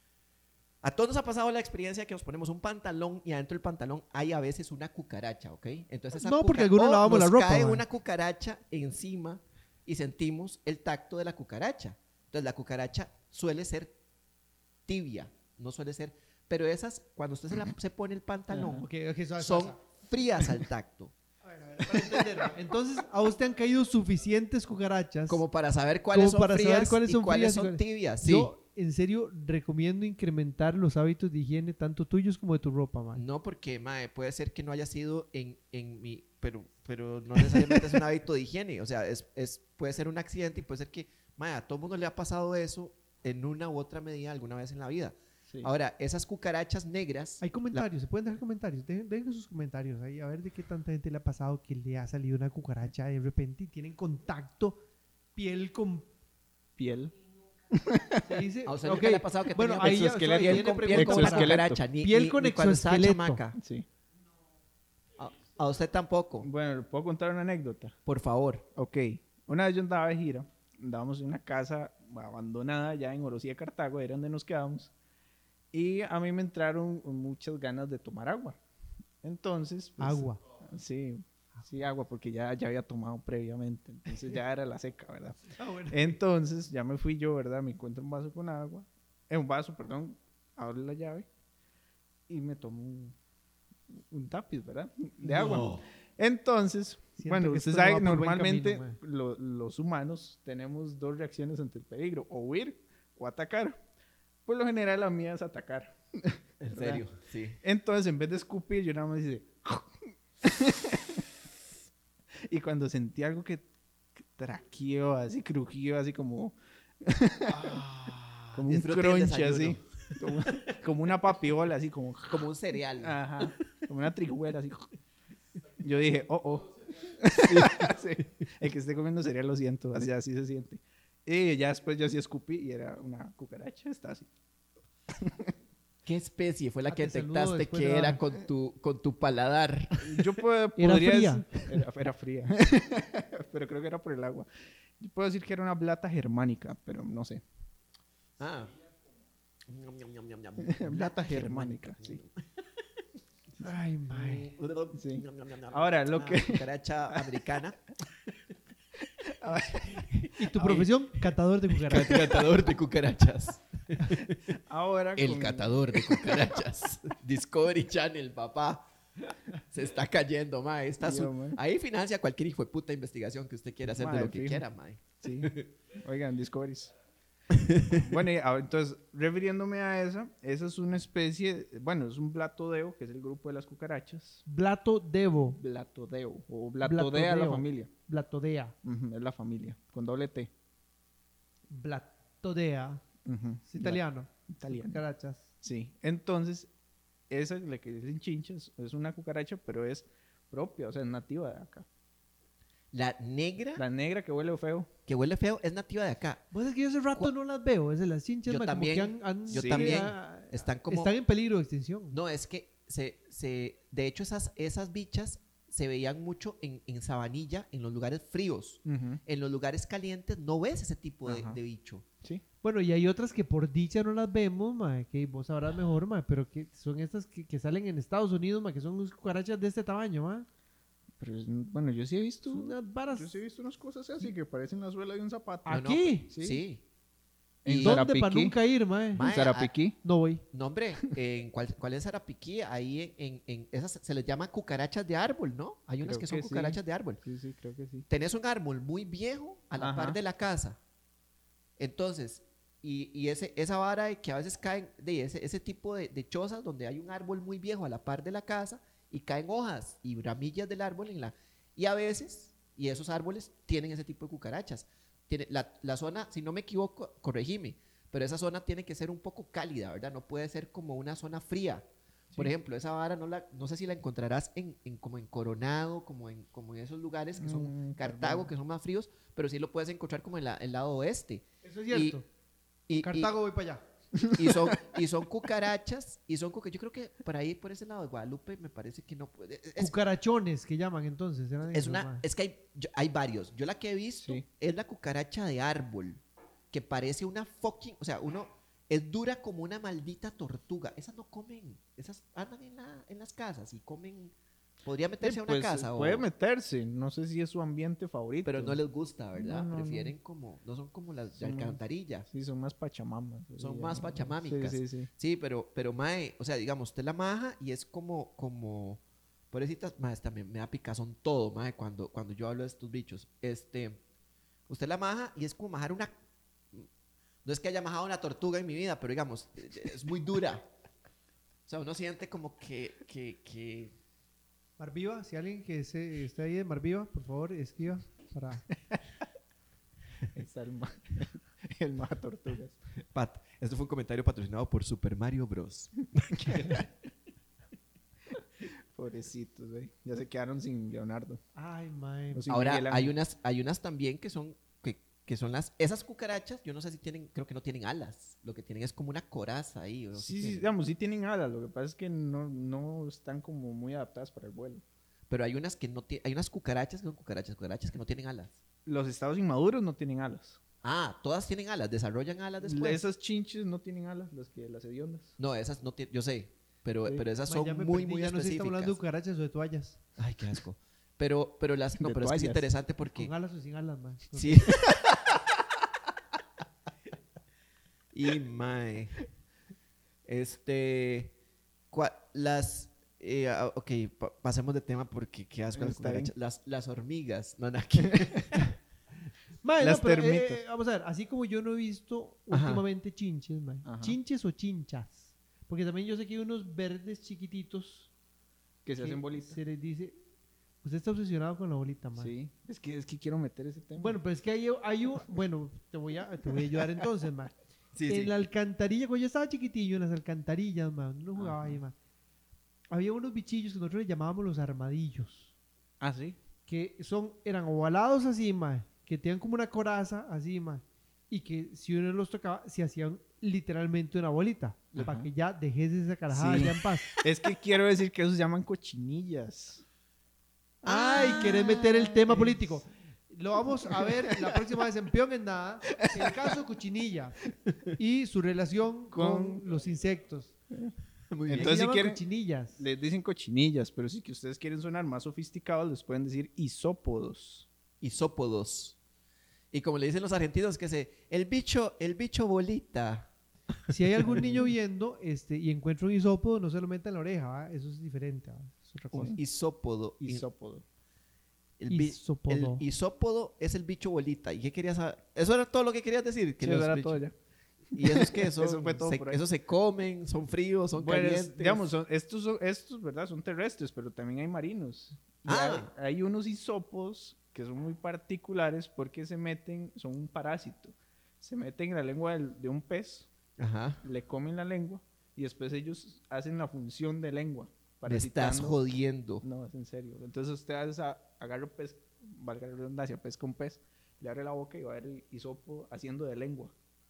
A todos nos ha pasado la experiencia que nos ponemos un pantalón y adentro del pantalón hay a veces una cucaracha, ¿ok? Entonces esa No, porque cuca- algunos o lavamos la nos ropa, cae mae. una cucaracha encima y sentimos el tacto de la cucaracha. Entonces la cucaracha suele ser tibia, no suele ser... Pero esas, cuando usted se, la- se pone el pantalón, Ok, ok, suave, son suave, frías al tacto. suave. A ver, a ver, para entender. Entonces, a vos te han caído suficientes cucarachas. Como para saber cuáles Como son para saber frías cuáles y son cuáles frías y son cuáles- tibias. Sí. Yo, en serio, recomiendo incrementar los hábitos de higiene, tanto tuyos como de tu ropa, man. No, porque, mae, puede ser que no haya sido en, en mi... Pero, pero no necesariamente es un hábito de higiene. O sea, es, es, puede ser un accidente y puede ser que, mae, a todo mundo le ha pasado eso en una u otra medida alguna vez en la vida. Sí. Ahora, esas cucarachas negras... Hay comentarios, se pueden dejar comentarios. Dejen, dejen sus comentarios ahí, a ver de qué tanta gente le ha pasado que le ha salido una cucaracha de repente y tienen contacto piel con... Piel. Se dice, A usted ok, nunca le ha pasado que bueno, tenía ahí ya- exoesqueleto. ahí viene piel con, piel pregunta con la para- exoesqueleto. cucaracha. Ni, Piel ni- con ni cuando estaba exoesqueleto. chamaca. Sí. A, a usted tampoco, Bueno, ¿puedo contar una anécdota? por favor. Ok. Una vez yo andaba de gira. Andábamos en una casa abandonada ya en Orosía, Cartago, era donde nos quedamos. Y a mí me entraron muchas ganas de tomar agua. Entonces, pues, Agua. Sí, sí, agua, porque ya, ya había tomado previamente. Entonces ya era la seca, ¿verdad? Ah, bueno. Entonces ya me fui yo, ¿verdad? Me encuentro un vaso con agua. Eh, un vaso, perdón. Abro la llave y me tomo un, un tapiz, ¿verdad? De agua. Entonces, Siento bueno, que usted esto no sabe va que por buen normalmente camino, lo- los humanos tenemos dos reacciones ante el peligro, o huir o atacar. Por lo general la mía es atacar. En ¿verdad? serio, sí. Entonces, en vez de escupir, yo nada más hice... y cuando sentí algo que, que traqueó, así crujió, así como... como un Disfrute el crunch, desayuno. así. Como, como una papiola, así como... Como un cereal. Ajá, como una trijuela, así. Yo dije, oh, oh. Sí, el que esté comiendo cereal lo siento, así, así se siente. Y ya después yo sí escupí y era una cucaracha, está así. ¿Qué especie fue la Ah, que te saludo detectaste después que de era ahora. con tu, con tu paladar? Yo puedo, ¿Era podría fría? decir- Era, era fría. Pero creo que era por el agua. Yo puedo decir que era una blata germánica, pero no sé. Ah. Blata germánica, sí. Ay, mae. Sí. Ahora, lo que- Cucaracha americana. ¿Y tu profesión? Catador de cucarachas. Catador de cucarachas. Ahora El con- catador de cucarachas. Discovery Channel, papá. Se está cayendo, mae. Está Tío, su- mae. Ahí financia cualquier hijo de puta investigación que usted quiera hacer de Mae, lo que fijo. quiera, mae. Sí. Oigan, Discoveries. Bueno, y, ah, entonces, refiriéndome a esa, esa es una especie, bueno, es un blatodeo, que es el grupo de las cucarachas. Blatodeo. Blatodeo, o blatodea la Blatodeo. familia. Blatodea. Ujú, es la familia, con doble T. Blatodea. Ujú, Es italiano. Italiano. Cucarachas. Sí, entonces, esa, la que dicen chinchas, es una cucaracha, pero es propia, o sea, es nativa de acá. La negra, La negra que huele feo. que huele feo, es nativa de acá. Vos es que yo hace rato no las veo, es de las chinchas, Yo mae, como también, que han- han- yo sí, también. ah, Están como... están en peligro de extinción. No, es que se, se, de hecho esas, esas bichas se veían mucho en, en Sabanilla, en los lugares fríos. Ujú, En los lugares calientes no ves ese tipo de, Ajá. de bicho. Sí. Bueno, y hay otras que por dicha no las vemos, mae, que vos sabrás mejor, mae, pero que son estas que, que salen en Estados Unidos, mae, que son unas cucarachas de este tamaño, mae. Pero, es- bueno, yo sí he visto... Son unas varas. Yo sí he visto unas cosas así que parecen la suela de un zapato. Ah, No, no, ¿Aquí? sí. Sí. ¿Y En dónde para Zarapiquí. nunca ir, mae? Ma- En Zarapiquí. No voy. No, hombre, en cuál, ¿cuál es Zarapiquí? Ahí en, en, en esas se les llama cucarachas de árbol, ¿no? Hay unas Creo que son que sí. cucarachas de árbol. Sí, sí, creo que sí. Tenés un árbol muy viejo a la Ajá. par de la casa. Entonces, y, y ese, esa vara de que a veces caen, de ese, ese tipo de, de chozas donde hay un árbol muy viejo a la par de la casa y caen hojas y ramillas del árbol en la... Y a veces, y esos árboles tienen ese tipo de cucarachas. Tiene, la, la zona, si no me equivoco, corregime, pero esa zona tiene que ser un poco cálida, ¿verdad? No puede ser como una zona fría. Por Sí. ejemplo, esa vara no, la, no sé si la encontrarás en, en como en Coronado, como en, como en esos lugares que son Mm, Cartago, perdón. que son más fríos, pero sí lo puedes encontrar como en la- el lado oeste. Eso es Y- cierto. Y, y- Cartago voy para allá. y son, y son cucarachas, y son cuca- yo creo que por ahí, por ese lado de Guadalupe, me parece que no puede. Es, Cucarachones que llaman entonces. eran es esos, una, mae. es que hay, yo- hay varios. Yo la que he visto Sí. es la cucaracha de árbol, que parece una fucking, o sea, uno es dura como una maldita tortuga. Esas no comen, esas andan en, la, en las casas y comen. Podría meterse a una Pues, casa, o- puede meterse, no sé si es su ambiente favorito. pero no les gusta, ¿verdad? No, no, no. Prefieren como, no son como las de Son más- alcantarilla. Sí, son más pachamamas. Son sí, más ya. pachamámicas. Sí, sí, sí. Sí, pero, pero mae, o sea, digamos, usted la maja y es como, como, pobrecitas, mae, esta me, me da picazón todo, mae, cuando, cuando yo hablo de estos bichos. Este, usted la maja y es como majar una, no es que haya majado una tortuga en mi vida, pero digamos, es muy dura. O sea, uno siente como que, que, que, Marviva, si alguien que se, esté ahí de Marviva, por favor, escriba para... Está el ma, el ma tortugas. Pat, esto fue un comentario patrocinado por Super Mario Bros. Pobrecitos, güey. Ya se quedaron sin Leonardo. Ay, mae. O sin Ahora, Miguel hay Ángel. unas, hay unas también que son, que, que son las, esas cucarachas, yo no sé si tienen, creo que no tienen alas, lo que tienen es como una coraza ahí. o Sí, si sí, tienen. digamos, sí tienen alas. Lo que pasa es que no, no están como muy adaptadas para el vuelo. Pero hay unas que no tienen, hay unas cucarachas que son cucarachas, cucarachas que no tienen alas. Los estados inmaduros no tienen alas. Ah, todas tienen alas, desarrollan alas después. Esas chinches no tienen alas, las que las hediondas. No, esas no tienen, yo sé, pero, Sí. pero esas Mae, son ya me muy, perdí, muy ya no sé si estamos hablando de específicas. cucarachas o de toallas. Ay, qué asco. Pero, pero las, no, De pero es que es toallas. interesante porque... Con alas o sin alas, mae. Sí. Y mae. Este. cua- Las. eh, ah, ok, pa- pasemos de tema porque qué asco las Está bien. cucarachas. Las, las hormigas. No, nada que- Mae, Las no, pero, termitas. eh, vamos a ver, así como yo no he visto Ajá. últimamente chinches, mae. Ajá. ¿Chinches o chinchas? Porque también yo sé que hay unos verdes chiquititos Que se que hacen bolitas. se les dice... Usted está obsesionado con la bolita, mae. Sí. Es que, es que quiero meter ese tema. Bueno, pero es que hay, hay un... Bueno, te voy a, te voy a ayudar entonces, mae. Sí, en sí. la alcantarilla, cuando yo estaba chiquitillo, en las alcantarillas, man, no jugaba Ajá. ahí, man. Había unos bichillos que nosotros les llamábamos los armadillos, Ah, sí. que son, eran ovalados así, man, que tenían como una coraza así, man, y que si uno los tocaba, se hacían literalmente una bolita, Ajá. para que ya dejes esa carajada Sí. ya en paz. Es que quiero decir que esos se llaman cochinillas. Ay, querés meter el tema político. Lo vamos a ver la próxima vez en Peón en Nada, el caso Cochinilla y su relación con, Con- los insectos. Muy ¿Qué bien. Entonces, si llaman quieren- cochinillas? Les dicen cochinillas, pero si que ustedes quieren sonar más sofisticados, les pueden decir isópodos. Isópodos. Y como le dicen los argentinos, que se, el bicho, el bicho bolita. Si hay algún niño viendo este, y encuentra un isópodo, no se lo meta en la oreja, ¿va? Eso es diferente, ¿va? Es otra cosa. Un isópodo. Y- Isópodo. El, bi- Isópodo. el isópodo es el bicho bolita. ¿Y qué querías saber? Eso era todo lo que querías decir. Que Sí, los eso era bichos- todo ya. ¿Y esos qué son? Eso fue todo se, por ahí. esos se comen, son fríos, son Bueno, es- calientes. digamos, son- estos, son- estos, ¿verdad? Son terrestres, pero también hay marinos. Y Ah. hay, hay unos isópodos que son muy particulares porque se meten, son un parásito. Se meten en la lengua del- de un pez, Ajá. le comen la lengua y después ellos hacen la función de lengua. Me estás parasitando- jodiendo. No, es en serio. Entonces usted hace a- agarra un pez, valga la redundancia, pez con pez, le abre la boca y va a ver el hisopo haciendo de lengua.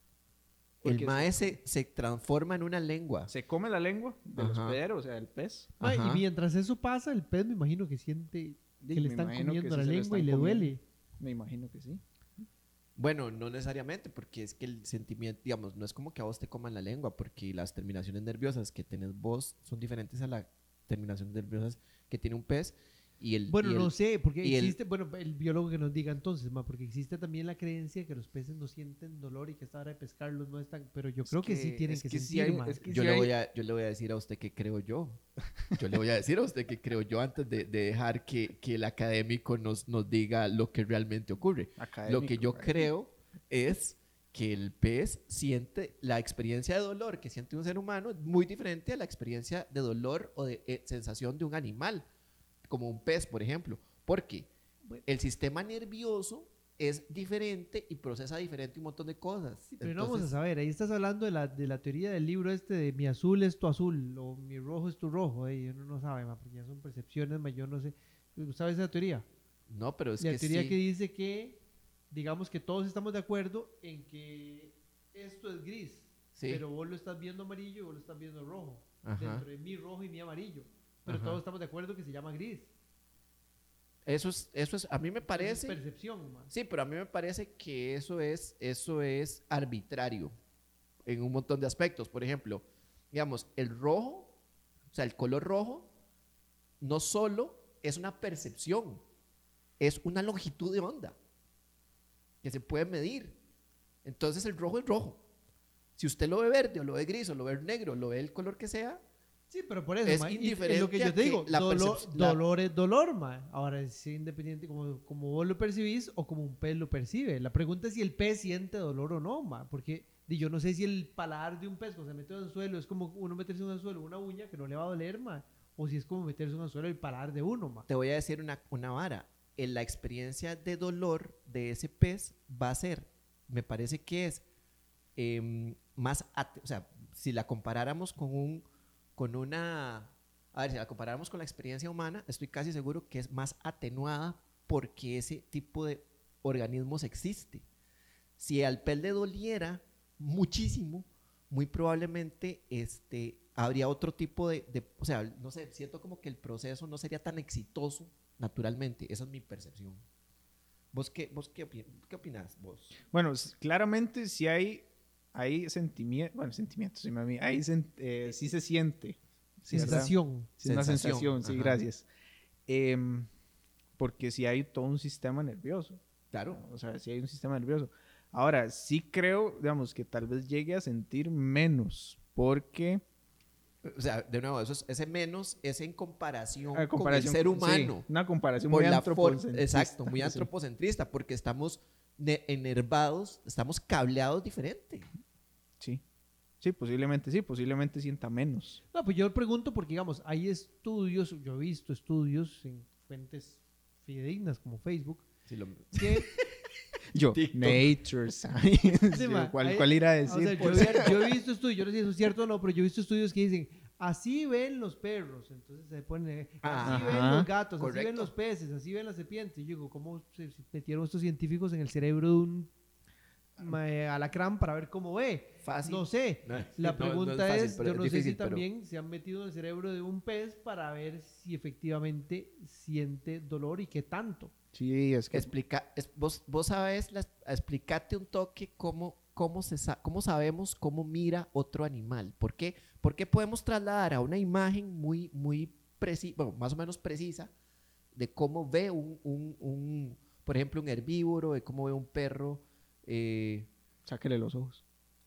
El Porque mae se, se transforma en una lengua. se come la lengua del Ajá. hospedero, o sea, del pez. Ma, y Ajá. mientras eso pasa, el pez me imagino que siente Sí, que le me están imagino que comiendo sí la se lo lengua y están le comiendo. duele. Me imagino que sí. Bueno, no necesariamente, porque es que el sentimiento, digamos, no es como que a vos te coman la lengua, porque las terminaciones nerviosas que tenés vos son diferentes a las terminaciones nerviosas que tiene un pez. Y el, Bueno, y el- no sé, porque y el- existe, bueno, el biólogo que nos diga entonces, ma, porque existe también la creencia que los peces no sienten dolor y que esta hora de pescarlos no están, pero yo Es creo que, sí que- tienen es que, que sí sentir, hay- ma. es que yo, sí le hay- voy a, yo le voy a decir a usted qué creo yo. Yo le voy a decir a usted qué creo yo antes de, de dejar que, que el académico nos, nos diga lo que realmente ocurre. Lo que yo Académico, creo es que el pez siente la experiencia de dolor que siente un ser humano es muy diferente a la experiencia de dolor o de eh, sensación de un animal, como un pez, por ejemplo. Porque el sistema nervioso es diferente y procesa diferente un montón de cosas. Sí, pero no vamos a Entonces, saber, ahí estás hablando de la, de la teoría del libro este de mi azul es tu azul o mi rojo es tu rojo, eh, uno no sabe, ma, porque ya son percepciones, ma, yo no sé. ¿Sabes esa teoría? no, pero es la que teoría sí. que dice que, digamos que todos estamos de acuerdo en que esto es gris, Sí. pero vos lo estás viendo amarillo y vos lo estás viendo rojo, Ajá. dentro de mi rojo y mi amarillo, pero Ajá. todos estamos de acuerdo que se llama gris. Eso es, eso es, a mí me Eso es parece, percepción, ma. sí, pero a mí me parece que eso es, eso es arbitrario en un montón de aspectos. Por ejemplo, digamos, el rojo, o sea, el color rojo, no solo es una percepción, es una longitud de onda que se puede medir. Entonces el rojo es rojo. Si usted lo ve verde o lo ve gris o lo ve negro, lo ve el color que sea, Sí, pero por eso, Es ma, y- indiferente es lo que a yo te que digo, la dolor, percep- la- dolor es dolor, ma. Ahora es independiente como, como vos lo percibís o como un pez lo percibe. La pregunta es si el pez siente dolor o no, ma, porque di, yo no sé si el paladar de un pez cuando se mete en el anzuelo es como uno meterse en un anzuelo, una uña que no le va a doler, ma, o si es como meterse en un anzuelo el paladar de uno, ma. te voy a decir una, una vara. En la experiencia de dolor de ese pez va a ser, me parece que es em, más, at- o sea, si la comparáramos con un, con una, a ver, si la comparáramos con la experiencia humana, estoy casi seguro que es más atenuada porque ese tipo de organismos existe. Si al pez le doliera muchísimo, muy probablemente este, habría otro tipo de, de, o sea, no sé, siento como que el proceso no sería tan exitoso naturalmente. Esa es mi percepción. ¿Vos qué, vos qué, opin- qué opinas vos? Bueno, s- claramente sí hay, hay sentimientos, bueno, sentimientos, sí, mami, hay sen- eh, sí se siente. Sí, ¿verdad? Sensación. Sí, es una Sensación, sensación, sí, ajá. gracias. Em, porque sí hay todo un sistema nervioso. Claro. O sea, sí hay un sistema nervioso. Ahora, sí creo, digamos, que tal vez llegue a sentir menos, porque O sea, de nuevo, eso es, ese menos es en comparación, a comparación con el ser sí, humano. una comparación por muy la for- antropocentrista. exacto, muy Sí. antropocentrista, porque estamos ne- enervados, estamos cableados diferente. Sí. Sí, posiblemente sí, posiblemente sienta menos. No, pues yo pregunto porque, digamos, hay estudios, yo he visto estudios en fuentes fidedignas como Facebook, Si lo- que Yo, TikTok. Nature Science. Sí, Yo, ma, ¿cuál, hay- ¿Cuál irá a o sea, decir? yo, Por he- cierto? yo he visto estudios, yo no sé si eso es cierto o no, pero yo he visto estudios que dicen, así ven los perros, entonces se pone, así ven Ajá. los gatos, así Correcto. ven los peces, así ven las serpientes. Y yo digo, ¿cómo se se metieron estos científicos en el cerebro de un mae, alacrán para ver cómo ve. Fácil. No sé. No, La no, pregunta no es fácil, es, pero yo no es sé difícil, si pero- también se han metido en el cerebro de un pez para ver si efectivamente siente dolor y qué tanto. Sí, es que Explica, es- vos, vos sabes, las, explícate un toque cómo, cómo, se sa- cómo sabemos cómo mira otro animal. ¿Por qué? Porque podemos trasladar a una imagen muy, muy precisa, bueno, más o menos precisa, de cómo ve un, un, un, por ejemplo, un herbívoro, de cómo ve un perro. eh, sáquele los ojos.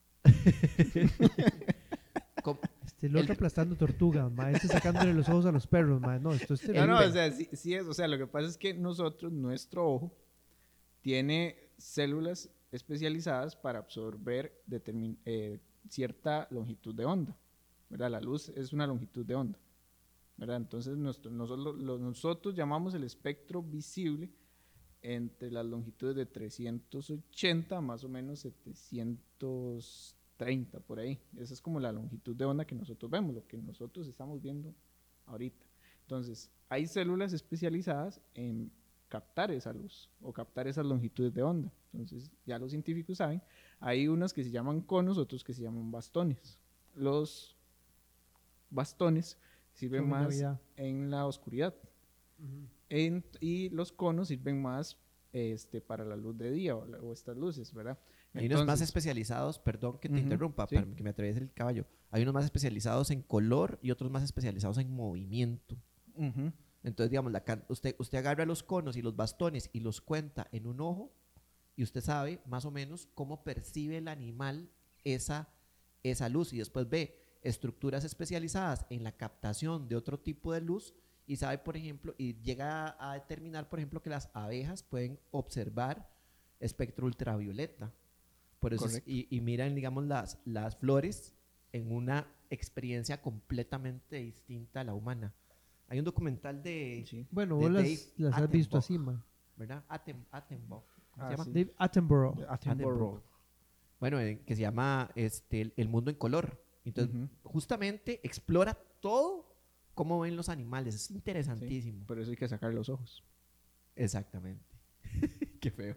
cómo- Este, el otro El- aplastando tortugas, mae, este sacándole los ojos a los perros, mae. No, esto es No, terrible. no, o sea, sí, sí es, o sea, lo que pasa es que nosotros, nuestro ojo, tiene células especializadas para absorber determin- eh, cierta longitud de onda, ¿verdad? La luz es una longitud de onda, ¿verdad? Entonces, nuestro, nosotros, lo- nosotros llamamos el espectro visible entre las longitudes de trescientos ochenta más o menos setecientos treinta por ahí. Esa es como la longitud de onda que nosotros vemos, lo que nosotros estamos viendo ahorita. Entonces, hay células especializadas en captar esa luz o captar esas longitudes de onda. Entonces, ya los científicos saben, hay unas que se llaman conos, otros que se llaman bastones. Los bastones sirven Son de más Navidad. en la oscuridad. Ujú. En- y los conos sirven más este, para la luz de día o, la- o estas luces, ¿verdad? Hay unos más Entonces, especializados, perdón que te Ujú, interrumpa, sí. para que me atraviese el caballo. Hay unos más especializados en color y otros más especializados en movimiento. ujú, Entonces, digamos, la can- usted, usted agarra los conos y los bastones y los cuenta en un ojo y usted sabe más o menos cómo percibe el animal esa, esa luz y después ve estructuras especializadas en la captación de otro tipo de luz y sabe, por ejemplo, y llega a, a determinar, por ejemplo, que las abejas pueden observar espectro ultravioleta. Por eso es- Correcto. y, y miran, digamos, las, las flores en una experiencia completamente distinta a la humana. Hay un documental de, sí. Bueno, de vos las, Dave las has visto Attenborough, así, mae. ¿verdad? Atten, Attenborough. ¿Cómo Ah, se llama? sí. Dave Attenborough. Attenborough. Bueno, eh, que se llama este, el, el mundo en color. Entonces, Ujú. justamente explora todo cómo ven los animales. Es Sí, interesantísimo. por eso hay que sacar los ojos. Exactamente. Qué feo.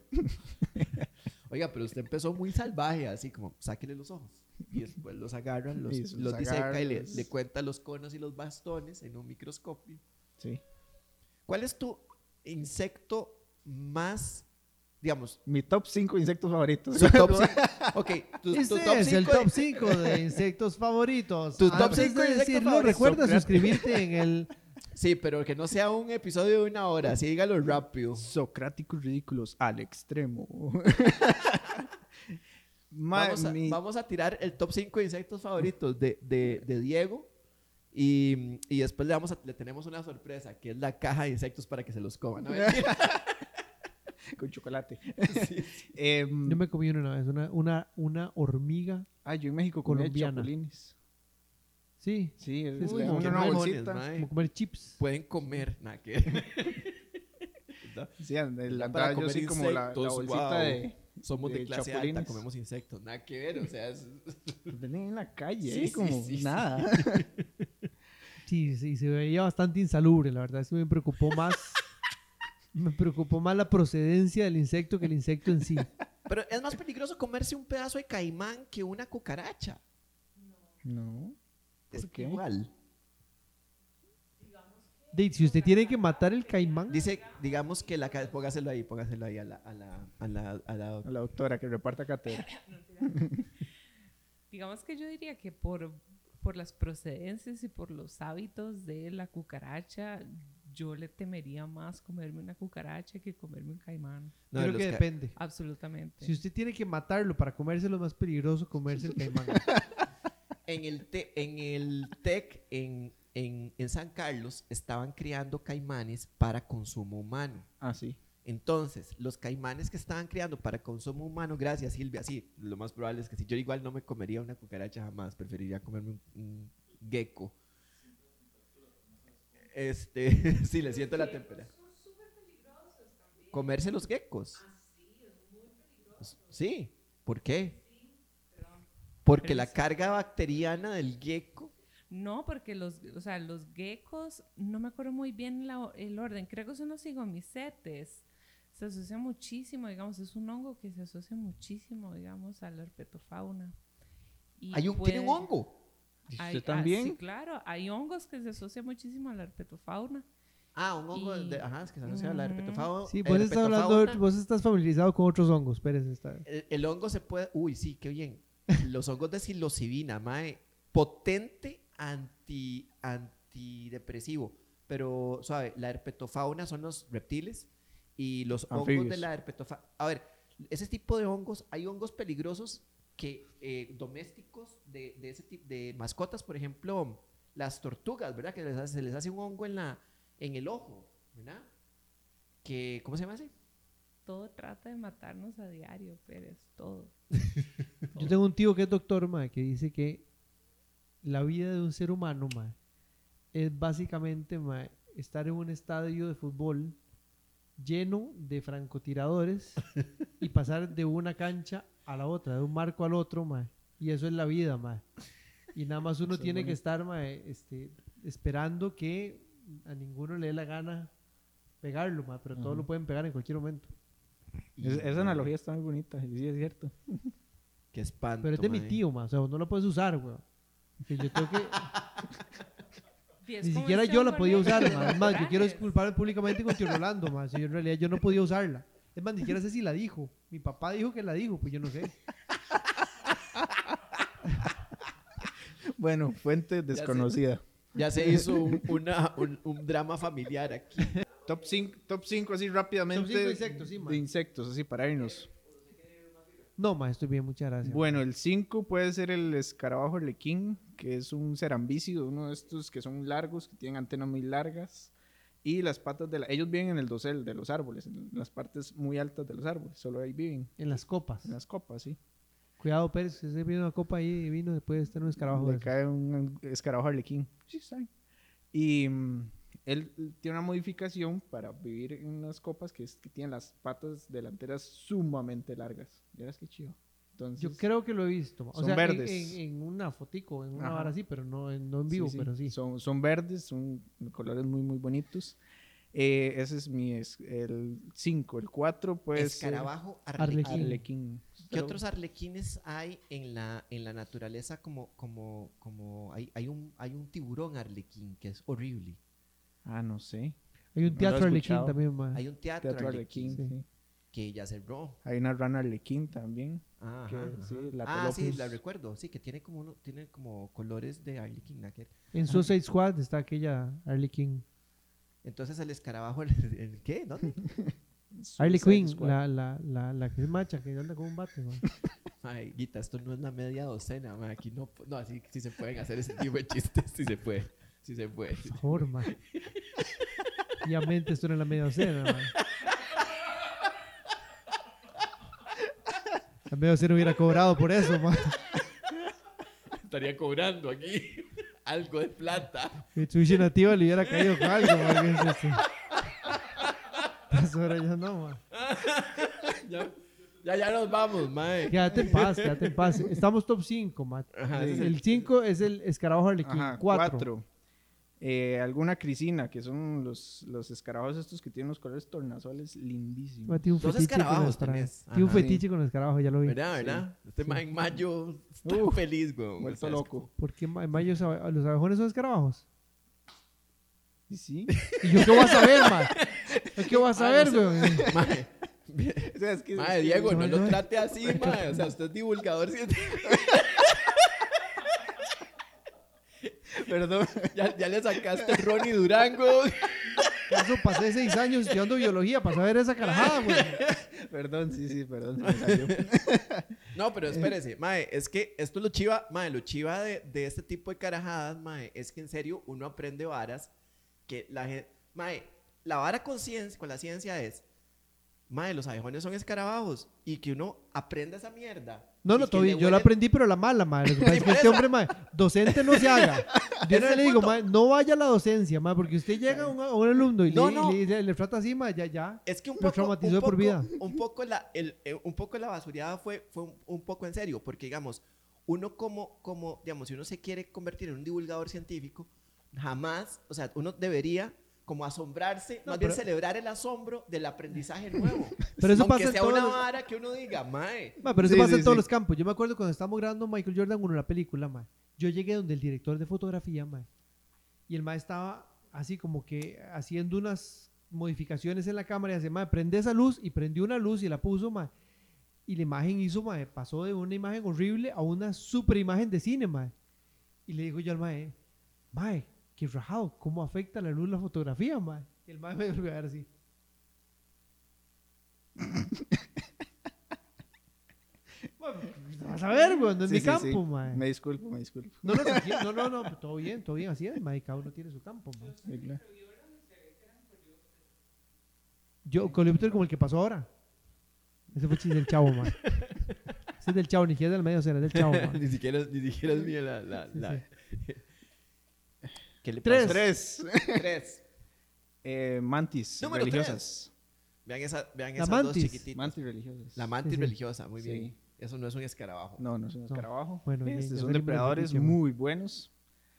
Oiga, pero usted empezó muy salvaje, así como, sáquele los ojos. Y después los agarra, los, Y los los diseca y le, agarra, le los- cuenta los conos y los bastones en un microscopio. Sí. ¿Cuál es tu insecto más, digamos, Mi top cinco insectos favoritos. tu top cinco? Ok, tu, tu Este top es el cinco top de- cinco de insectos favoritos. Tu top Antes cinco de de insectos decirlo, favoritos. recuerda Sócrates. suscribirte en el... Sí, pero que no sea un episodio de una hora, así dígalo rápido. Socráticos ridículos al extremo. Ma- Vamos a, mi- vamos a tirar el top cinco de insectos favoritos de, de, de Diego y, y después le, vamos a- le tenemos una sorpresa, que es la caja de insectos para que se los coman. ¿no? Con chocolate. Sí. Em, Yo me comí una vez, una, una, una hormiga. ah, yo en México comí colombiana. chapulines. Sí, Sí, es, Sí, es sí, una, como una mojones, bolsita. mae. como comer chips. Pueden comer, nada que ver. Sí, and- el- Ya andaba para yo comer así como la, la insectos, bolsita wow. de... Somos de, de clase chapulines. alta, comemos insectos, nada que ver, o sea, es- Los venden en la calle, Sí, ¿eh? sí, como sí, sí. nada. Sí, sí, se veía bastante insalubre, la verdad. Es que me preocupó más... me preocupó más la procedencia del insecto que el insecto en sí. pero es más peligroso comerse un pedazo de caimán que una cucaracha. No. Es ¿Por qué? igual. De, si usted tiene que matar el caimán, Dice, digamos que la ca- póngaselo ahí, póngaselo ahí a la, a la, a la, a la- A la doctora que reparta cátedra. Digamos que yo diría que por, por las procedencias y por los hábitos de la cucaracha, yo le temería más comerme una cucaracha que comerme un caimán. No, creo los que ca- depende. Absolutamente. Si usted tiene que matarlo para comérselo, es más peligroso comerse el caimán. En el, te- en el TEC, en, en, en San Carlos, estaban criando caimanes para consumo humano. Ah, sí. Entonces, los caimanes que estaban criando para consumo humano, gracias Silvia, sí, lo más probable es que sí. Yo igual no me comería una cucaracha jamás, preferiría comerme un, un gecko. Este, sí, le siento la temperatura. Comerse los geckos. Sí, ¿por qué? Porque Pero la es- carga bacteriana del gecko. No, porque los, o sea, los geckos, no me acuerdo muy bien la- el orden, creo que son los cigomicetes. se asocia muchísimo, digamos, es un hongo que se asocia muchísimo, digamos, a la herpetofauna. Y Hay un, puede- ¿Tiene un hongo? ¿Y hay- usted ah, también? sí, claro, hay hongos que se asocian muchísimo a la herpetofauna. Ah, un hongo Y- de, ajá, es que se asocia a la Ujú. herpetofauna. Sí, vos estás hablando, herpetofauna. vos estás familiarizado con otros hongos, espérese. Está. El, el hongo se puede. Uy, sí, qué bien. Los hongos de psilocibina, mae. Potente anti, antidepresivo. Pero, suave, la herpetofauna son los reptiles y los hongos Anfibios. de la herpetofauna. A ver, ese tipo de hongos, hay hongos peligrosos que eh, domésticos de, de ese tipo de mascotas, por ejemplo, las tortugas, ¿verdad? Que les hace- se les hace un hongo en, la, en el ojo, ¿verdad? Que, ¿cómo se llama ese? Todo trata de matarnos a diario, Pérez, todo. Yo tengo un tío que es doctor, ma, que dice que la vida de un ser humano, ma, es básicamente, ma, estar en un estadio de fútbol lleno de francotiradores y pasar de una cancha a la otra, de un marco al otro, ma, y eso es la vida, ma. Y nada más uno Eso es tiene que bonito. estar, ma, este, esperando que a ninguno le dé la gana pegarlo, ma, pero todos Ajá. lo pueden pegar en cualquier momento. Es- esa analogía está muy bonita, y sí es cierto. Qué espanto. Pero es de mi mae. tío, ma, o sea, no lo puedes usar, weón. Que yo tengo que... Y es Ni como siquiera este yo la hongo podía negro usar, de ma. los Es más, yo quiero corajes. disculparme públicamente con tío Rolando, ma. Si yo en realidad yo no podía usarla. Es más, ni siquiera sé si la dijo. Mi papá dijo que la dijo, pues yo no sé. Bueno, fuente desconocida. Ya se hizo un, una- un, un drama familiar aquí. Top cinco, top cinco así rápidamente. Top cinco de insectos, sí, man. De insectos, así para irnos. No, ma, estoy bien, muchas gracias. Bueno, el cinco puede ser el escarabajo arlequín, que es un cerambícido, uno de estos que son largos, que tienen antenas muy largas. Y las patas de la... Ellos viven en el dosel de los árboles, en las partes muy altas de los árboles. Solo ahí viven, En las copas. en las copas, sí. Cuidado, Pérez, si se viene una copa ahí de vino, después estar un escarabajo. de Le esos. cae un escarabajo arlequín. Sí, está bien. Y mm, él tiene una modificación para vivir en unas copas que, es, que tienen las patas delanteras sumamente largas. Ya ves qué chido. Entonces, Yo creo que lo he visto. ma. O son sea, en- verdes. En, en una fotico, en una Ajá. vara así, pero no en, no en sí, vivo, sí, pero sí. Son, son verdes, son colores muy, muy bonitos. Eh, ese es mi, es- el cinco. El cuatro, pues... Escarabajo Arlequín. arlequín. Arlequín. ¿Qué Pero- otros arlequines hay en la, en la naturaleza como, como, como hay, hay, un, hay un tiburón arlequín que es horrible? Ah, no sé. Hay un No lo he teatro arlequín escuchado. también, ma. Hay un teatro, Teatro arlequín, arlequín, sí. sí. que ya cerró. Hay una rana arlequín también. Ajá, que, ajá. sí, la Ah, sí, Pelopus. la recuerdo. Sí, que tiene como uno, tiene como colores de arlequín. aquel. En Suicide Squad está aquella Arlequín. Entonces el escarabajo, ¿el, el qué? ¿Dónde? Harley Suicide Quinn, Squad. la, la, la, la que es macha, que anda con un bate, ma. Ay, Guita, esto no es la media docena, ma, aquí no, no, así sí se pueden hacer ese tipo de chistes, sí se puede, sí se puede. Por favor, ma. Obviamente esto no es la media docena, ma. La media docena hubiera cobrado por eso, ma. Estaría cobrando aquí algo de plata. Mitsubishi Nativa le hubiera caído con algo, ma. que es este. Eso ahora ya no, ma. Ya, ya, ya nos vamos, mae. Quédate en paz, quédate en paz. Estamos top cinco, ma. Ajá, ese es El cinco es el escarabajo arlequín. Ajá, cuatro. cuatro. Eh, alguna crisina, que son los, los escarabajos estos que tienen los colores tornasoles lindísimos. Ma, tiene un Dos fetiche con escarabajos los escarabajos. tenés. Tiene un Ajá. fetiche con los escarabajos, ya lo vi. ¿Verdad, verdad? Este Sí. mae en mayo está Uf, feliz, güey. Vuelto loco. ¿Por qué ma- en mayo los abe- los abejones son escarabajos? ¿Y sí? ¿Y yo qué voy a saber, ma? ¿Yo qué voy a saber, no sé. güey? Mae, O sea, es que- mae, Diego, no Mae, lo mae. trate así, mae. O sea, usted es divulgador científico. Perdón. Ya, ya le sacaste el Ronnie Durango. Eso pasé seis años estudiando biología para saber esa carajada, güey. Perdón, sí, sí, perdón. se me salió. No, pero espérese, mae, es que esto es lo chiva, mae, lo chiva de, de este tipo de carajadas, mae, es que en serio uno aprende varas que la gente, mae, la vara con ciencia, con la ciencia es, mae, los abejones son escarabajos y que uno aprenda esa mierda. No, y no, que todavía, le yo la huelen- aprendí, pero la mala, madre. Lo que pasa es que por este eso. hombre, madre, docente no se haga. Yo Ese no es el le digo, punto. madre, no vaya a la docencia, madre, porque usted llega a un, a un alumno y, No, le, no. y le, le trata así, madre, ya, ya. Es que un Lo poco, traumatizó un de por poco- vida. un poco la, el, eh, un poco la basureada fue, fue un, un poco en serio, porque digamos, uno como, como, digamos, si uno se quiere convertir en un divulgador científico, jamás, o sea, uno debería como asombrarse, No, más pero- bien celebrar el asombro del aprendizaje nuevo. Pero eso Aunque pasa en sea todos una los- vara que uno diga, mae. Ma, pero eso Sí, pasa sí, en todos sí. los campos. Yo me acuerdo cuando estábamos grabando Michael Jordan uno, la película, ma. Yo llegué donde el director de fotografía, ma, y el ma estaba así como que haciendo unas modificaciones en la cámara y hace, ma, prende esa luz, y prendió una luz y la puso, ma. Y la imagen hizo, ma, pasó de una imagen horrible a una super imagen de cine, ma. Y le digo yo al mae, mae, qué rajado, ¿cómo afecta la luz la fotografía, mae? Y el mae me volvió a ver así. Mae, vas a ver, güey, no es Sí, mi sí, campo, sí. mae. Me disculpo, me disculpo. No, no, tranquilo, no, no, no, todo bien, todo bien, así es, mae, cada uno tiene su campo, mae. Sí, claro. Yo, coleóptero como el que pasó ahora. Ese fue chiste del chavo, mae. Ese es del chavo, ni siquiera del medio, o sea, es del chavo, mae. ni siquiera, ni siquiera es mía la... la, Sí, la- ¿Qué le Tres. pasó? Tres. Tres. Eh, mantis Número religiosas. Vean, esa, vean La esas mantis. dos chiquititas. Mantis religiosas. La mantis Sí, sí. religiosa, muy Sí. bien. Eso no es un escarabajo. No, no es un No. escarabajo. Bueno, ya- Este, ya son salimos del depredadores fetiche, man. muy buenos.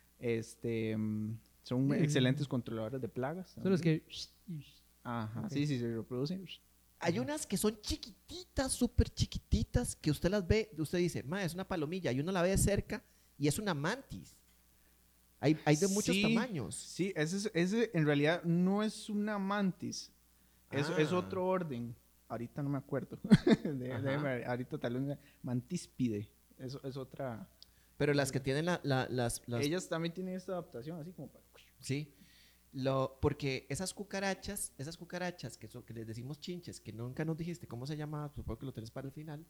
Este, mm, son Sí, sí, excelentes sí. controladores de plagas. Son los también. que... Ajá, Ok. sí, sí, se reproducen. Hay unas que son chiquititas, súper chiquititas, que usted las ve, usted dice, ma, es una palomilla, y uno la ve de cerca y es una mantis. Hay, hay de muchos Sí, tamaños. Sí, ese, es- ese en realidad no es una mantis. Es, es Ah. otro orden. Ahorita no me acuerdo. De- Ajá. déjeme- ahorita tal vez me- mantíspide. Eso es otra. Pero las que tienen la- la- las, las- Ellas también tienen esta adaptación, así como para. Sí. Lo, porque esas cucarachas, esas cucarachas que, son, que les decimos chinches, que nunca nos dijiste cómo se llama, supongo que lo tienes para el final.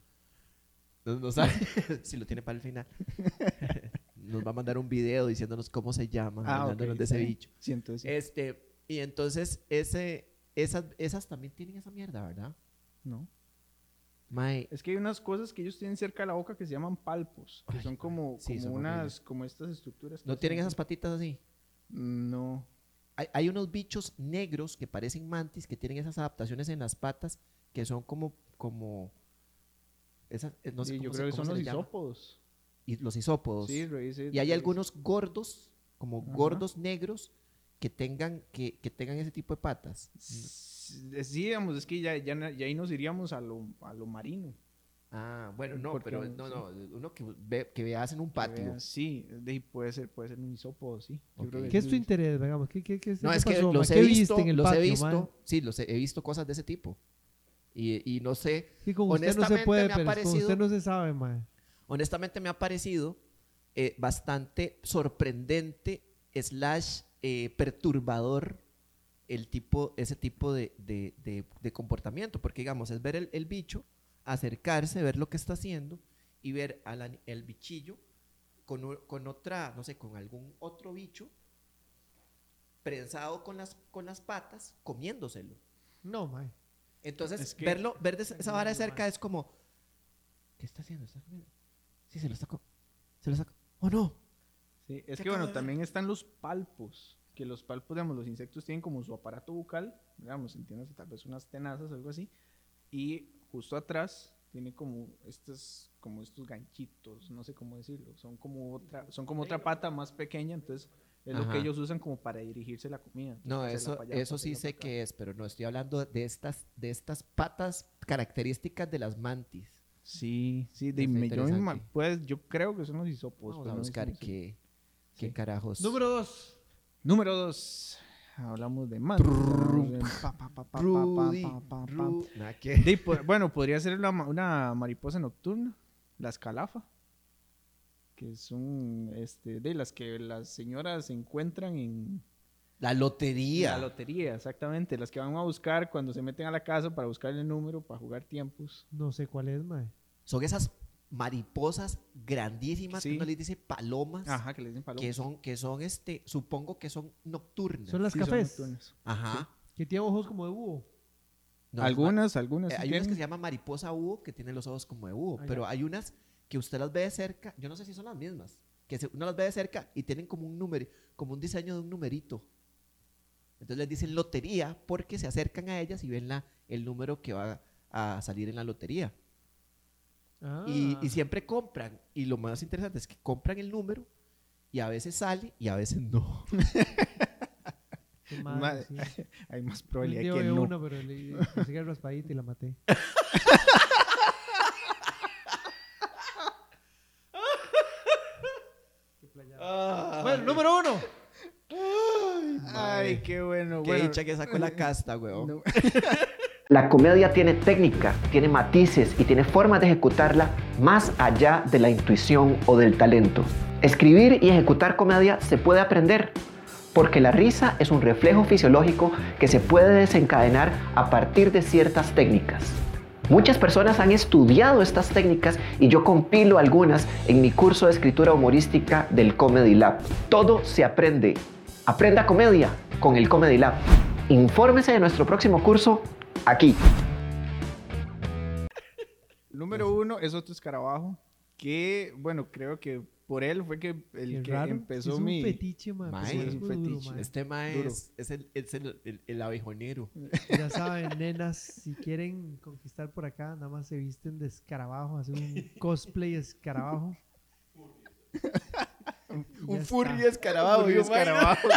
No, no sabe si lo tiene para el final. Nos va a mandar un video diciéndonos cómo se llama, Ah, hablándonos ok, de ese está bien. bicho. Siento, sí. Este, y entonces ese, esas, esas también tienen esa mierda, ¿verdad? No. Mae, Es que hay unas cosas que ellos tienen cerca de la boca que se llaman palpos, que Ay, son como, sí, como son unas, horribles. como estas estructuras. que ¿no hacen tienen así. esas patitas así? No. Hay, hay unos bichos negros que parecen mantis que tienen esas adaptaciones en las patas que son como, como, esas, eh, no sé Sí, cómo yo se- creo que cómo son se los les llama. isópodos. Y los isópodos. Sí, revise- Y hay revise. algunos gordos, como Ajá. gordos negros, que tengan, que, que tengan ese tipo de patas. Sí, digamos, es que ya, ya, ya ahí nos iríamos a lo, a lo marino. Ah, bueno, no, Porque, pero sí. no, no, uno que, ve, que veas en un Que patio. vean, Sí, de ahí puede ser, puede ser un isópodo, sí. Yo Ok. creo que ¿Qué es sí. tu interés, digamos? ¿Qué, qué, qué, No, qué es que pasó, los ma? he ¿Qué visto, viste en el los he patio, visto, ma? sí, los he, he visto cosas de ese tipo. Y, y no sé, Sí, con usted no se honestamente puede, me ha pero con parecido- usted no se sabe, ma. honestamente me ha parecido eh, bastante sorprendente slash eh, perturbador el tipo, ese tipo de, de- de- de comportamiento, porque digamos, es ver el, el bicho, acercarse, ver lo que está haciendo y ver al ani- el bichillo con, o- con otra, no sé, con algún otro bicho prensado con las, con las patas, comiéndoselo. No, ma. Entonces, Es que- verlo, ver de esa esa vara de cerca es como, ¿qué está haciendo? ¿Está comiendo? Sí, se lo está co- se lo está co- ¡Oh, no! Sí, es ¿Qué que acabo bueno, de ver? también están los palpos, que los palpos, digamos, los insectos tienen como su aparato bucal, digamos, entiendes, tal vez unas tenazas, algo así, y justo atrás tiene como estos, como estos ganchitos, no sé cómo decirlo, son como otra, son como otra pata más pequeña, entonces es lo Ajá. que ellos usan como para dirigirse la comida. Entonces, No, pasarla eso, para allá, eso sí pasarla sé para acá. que es, pero no estoy hablando de estas, de estas patas características de las mantis. Sí, sí, Está dime, yo, interesante. ima- pues, yo creo que son los hisopos. Vamos pero a no buscar estoy muy seguro. qué, qué Sí. carajos. Número dos. Número dos. Hablamos de mantis. hablamos de pa, pa, pa, pa, pa, Rudy, pa, pa, pa. Ru- nada que- Sí, po- bueno, podría ser una, ma- una mariposa nocturna, la escalafa, que son este, de las que las señoras encuentran en La lotería. la lotería, exactamente, las que van a buscar cuando se meten a la casa para buscar el número, para jugar tiempos. No sé cuál es, ma. Son esas mariposas grandísimas que Sí. uno les dice palomas, Ajá, que les dicen palomas. que son, que son este, supongo que son nocturnas. Son las Sí, son cafés. nocturnas. Ajá. Que tienen ojos como de búho. No, algunas, algunas. Eh, sí hay unas que tienen. se llaman mariposa búho que tienen los ojos como de búho, Ah, pero ya. hay unas que usted las ve de cerca, yo no sé si son las mismas, que se- uno las ve de cerca y tienen como un número, como un diseño de un numerito. Entonces les dicen lotería porque se acercan a ellas y ven la, el número que va a salir en la lotería. Ah. Y, y siempre compran, y lo más interesante es que compran el número y a veces sale y a veces no. Qué madre, Madre, sí. hay más Un probabilidad día que había no. una, pero le conseguí raspadita y la maté. Qué playada. Bueno, número uno. Ay, qué bueno. Qué bueno, dicha que sacó la casta, weón. no. La comedia tiene técnica, tiene matices y tiene formas de ejecutarla más allá de la intuición o del talento. Escribir y ejecutar comedia se puede aprender, porque la risa es un reflejo fisiológico que se puede desencadenar a partir de ciertas técnicas. Muchas personas han estudiado estas técnicas y yo compilo algunas en mi curso de escritura humorística del Comedy Lab. Todo se aprende. Aprenda comedia con el Comedy Lab. Infórmese de nuestro próximo curso aquí. Número uno es otro escarabajo que, bueno, creo que por él fue que el Qué que raro. empezó es un mi... fetiche, man. Mae, Pues es un algo duro, fetiche. mae. Este mae Duro. es, es, el, es el, el, el abejonero. Ya saben, nenas, si quieren conquistar por acá, nada más se visten de escarabajo, hacen un cosplay escarabajo. Y ya Un furry está. escarabajo. Furry yo, escarabajo.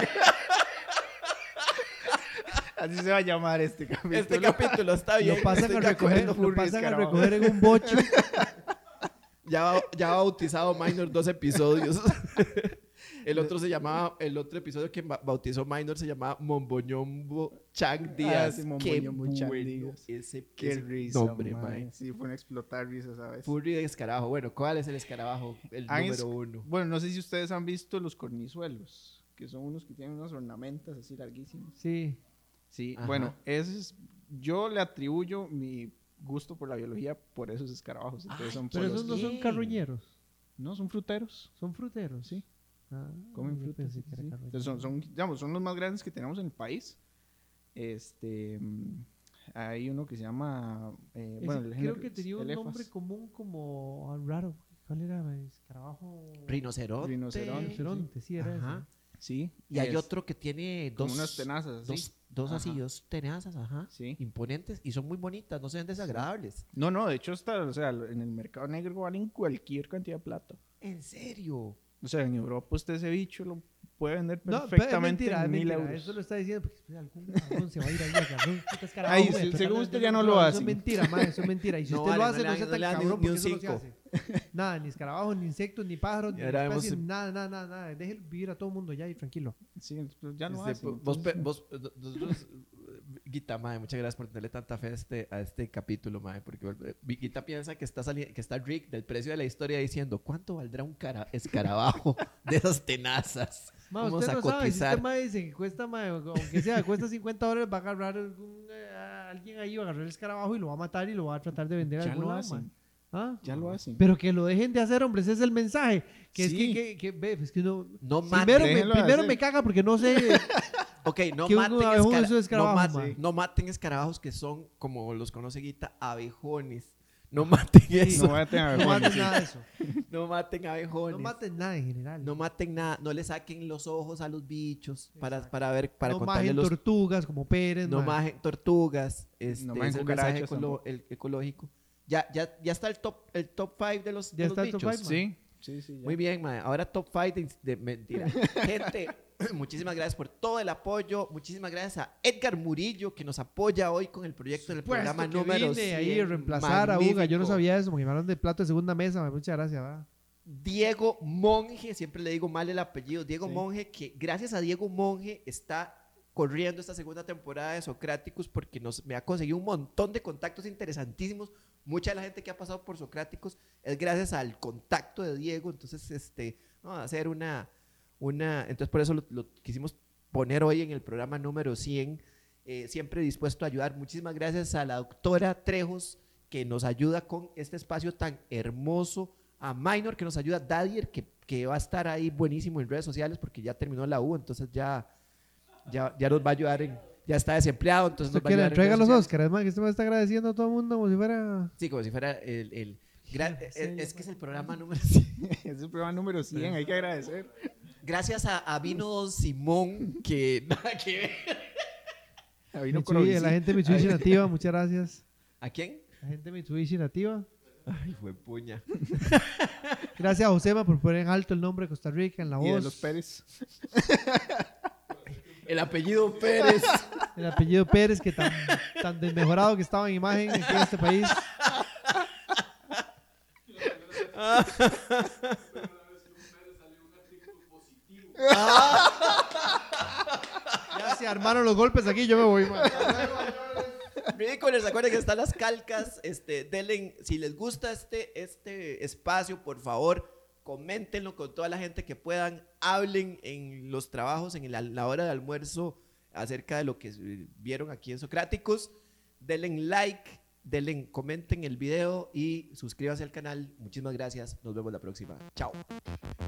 Así se va a llamar este mae, capítulo. Este capítulo está bien. Lo pasan, estoy a de recoger, acuerdo. lo furry pasan a escarabajo. recoger en un bocho. Ya, ba- ya ha bautizado Minor dos episodios. El otro se llamaba, el otro episodio que ba- bautizó Minor se llamaba Momboñombo Chang Díaz. sí, Qué Momboñombo Chang bueno Díaz. ese, Qué ese risa, nombre, mae. mae. Sí, fue un explotar risas, ¿sabes? Furry de escarabajo. Bueno, ¿cuál es el escarabajo? El Han número es- uno. Bueno, no sé si ustedes han visto los cornizuelos, que son unos que tienen unas ornamentas así larguísimas. Sí. Sí, Ajá. bueno, ese es, yo le atribuyo mi gusto por la biología por esos escarabajos. Entonces Ay, son Pero por esos los- no son bien. carroñeros, no son fruteros, son fruteros. sí, Ah, comen yo frutas. pensé sí, que era sí. carroñero. Entonces son, son, digamos, son los más grandes que tenemos en el país. Este, mm, hay uno que se llama, eh, Ese bueno, el creo género que es tenía un Elephas. nombre común como ah, raro. ¿Cuál era? Escarabajo. Rinoceronte. Rinoceronte. Rinoceronte, sí, era Ajá. Sí, Y hay es otro que tiene como dos, unas tenazas, así. dos, dos así, Ajá. dos tenazas, ajá. Sí. Imponentes y son muy bonitas, no se ven desagradables. No, no, de hecho, está, o sea, en el mercado negro valen cualquier cantidad de plata. ¿En serio? O sea, en Europa usted ese bicho lo puede vender No, pero es perfectamente mentira, es en mil mentira. euros. Eso lo está diciendo porque después algún cabrón se va a ir ahí a agarrar un puto escarabajo, Ay, güey, se- pero según tal- usted yo ya no lo Eso hace. es mentira, ma, eso es mentira. Y si No, usted lo vale, no hace, le no dan- sea no tan le dan ni cabrón un- ni porque un eso no se cinco. hace. Nada, ni escarabajos, ni insectos, ni pájaros, Y ni ahora especies, vemos- nada, nada, nada, nada. Déjelo vivir a todo el mundo ya y tranquilo. Sí, pues ya lo Este, hacen. vos, pe- entonces- vos- eh, nosotros, eh, Guita, mae, muchas gracias por tenerle tanta fe a este, a este capítulo, mae, porque eh, Guita piensa que está saliendo, que está Rick del precio de la historia diciendo, ¿cuánto valdrá un cara- escarabajo de esas tenazas? Ma, Vamos usted a no sabe, si cotizar. usted ma, dice que cuesta, ma, aunque sea, cuesta cincuenta dólares, va a agarrar algún, eh, a alguien ahí, va a agarrar el escarabajo y lo va a matar y lo va a tratar de vender a Ya algún lo lado, hacen. ma. ¿Ah? Ya lo hacen. Pero que lo dejen de hacer, hombre, ese es el mensaje. Que Sí. es que, que, que, ve, es que no... No Primero, maten, me, déjenlo primero hacer. me caga porque no sé... ok, no que un maten, abejón escara- es un escarabajo, no, mat- mae. no maten escarabajos que son, como los conoce Guita, abejones. No maten eso. No maten a No Juan, maten sí. nada de eso. No maten abejones. No maten nada en general. No maten nada, no le saquen los ojos a los bichos para, Exacto. para ver, para no contarle majen los... tortugas como Pérez. No ma. majen tortugas, este, No majen es el mensaje cucarachas ecolo- tampoco. el- ecológico. Ya, ya, ya está el top el top five de los, Ya de los está el top bichos. five, Sí, sí, sí. ya. Muy bien, mae. Ahora top five de, de mentira. Gente, muchísimas gracias por todo el apoyo. Muchísimas gracias a Edgar Murillo que nos apoya hoy con el proyecto en el Supuesto programa que número vine ahí a cien. reemplazar a Uga. Yo no Magnífico. sabía eso, porque me hablaron de plato de segunda mesa. ma. Muchas gracias. va. Diego Monge, siempre le digo mal el apellido, Diego Sí. Monge, que gracias a Diego Monge está corriendo esta segunda temporada de Socráticos porque nos, me ha conseguido un montón de contactos interesantísimos. Mucha de la gente que ha pasado por Socráticos es gracias al contacto de Diego, entonces este, vamos a hacer una, una entonces por eso lo, lo quisimos poner hoy en el programa número cien, eh, siempre dispuesto a ayudar. Muchísimas gracias a la doctora Trejos que nos ayuda con este espacio tan hermoso, a Minor que nos ayuda, Dadier que, que va a estar ahí buenísimo en redes sociales porque ya terminó la U, entonces ya, ya, ya nos va a ayudar en, ya está desempleado, entonces nos ¿Usted va a quiere ayudar en entrega redes los sociales. Oscars? man, que este me está agradeciendo a todo el mundo como si fuera... Sí, como si fuera el, el gra- Sí, es, sí, es sí. que es el programa número cien. Es el programa número cien, hay que agradecer. Gracias a, a Vino Don Simón que nada que ver. Ahí no Mitsubishi, la gente de Mitsubishi Nativa, muchas gracias. ¿A quién? La gente de Mitsubishi Nativa. Ay, fue puña. Gracias a Josema por poner en alto el nombre de Costa Rica en la voz. Y de los Pérez. El apellido Pérez. El apellido Pérez, que tan, tan desmejorado que estaba en imagen aquí en este país. Ya se armaron los golpes aquí, yo me voy, man. Ridículos, acuerden que están las calcas. Este, denle, si les gusta este, este espacio, por favor, coméntenlo con toda la gente que puedan. Hablen en los trabajos, en la, la hora de almuerzo, acerca de lo que vieron aquí en Socráticos. Denle like, denle, comenten el video y suscríbanse al canal. Muchísimas gracias. Nos vemos la próxima. Chao.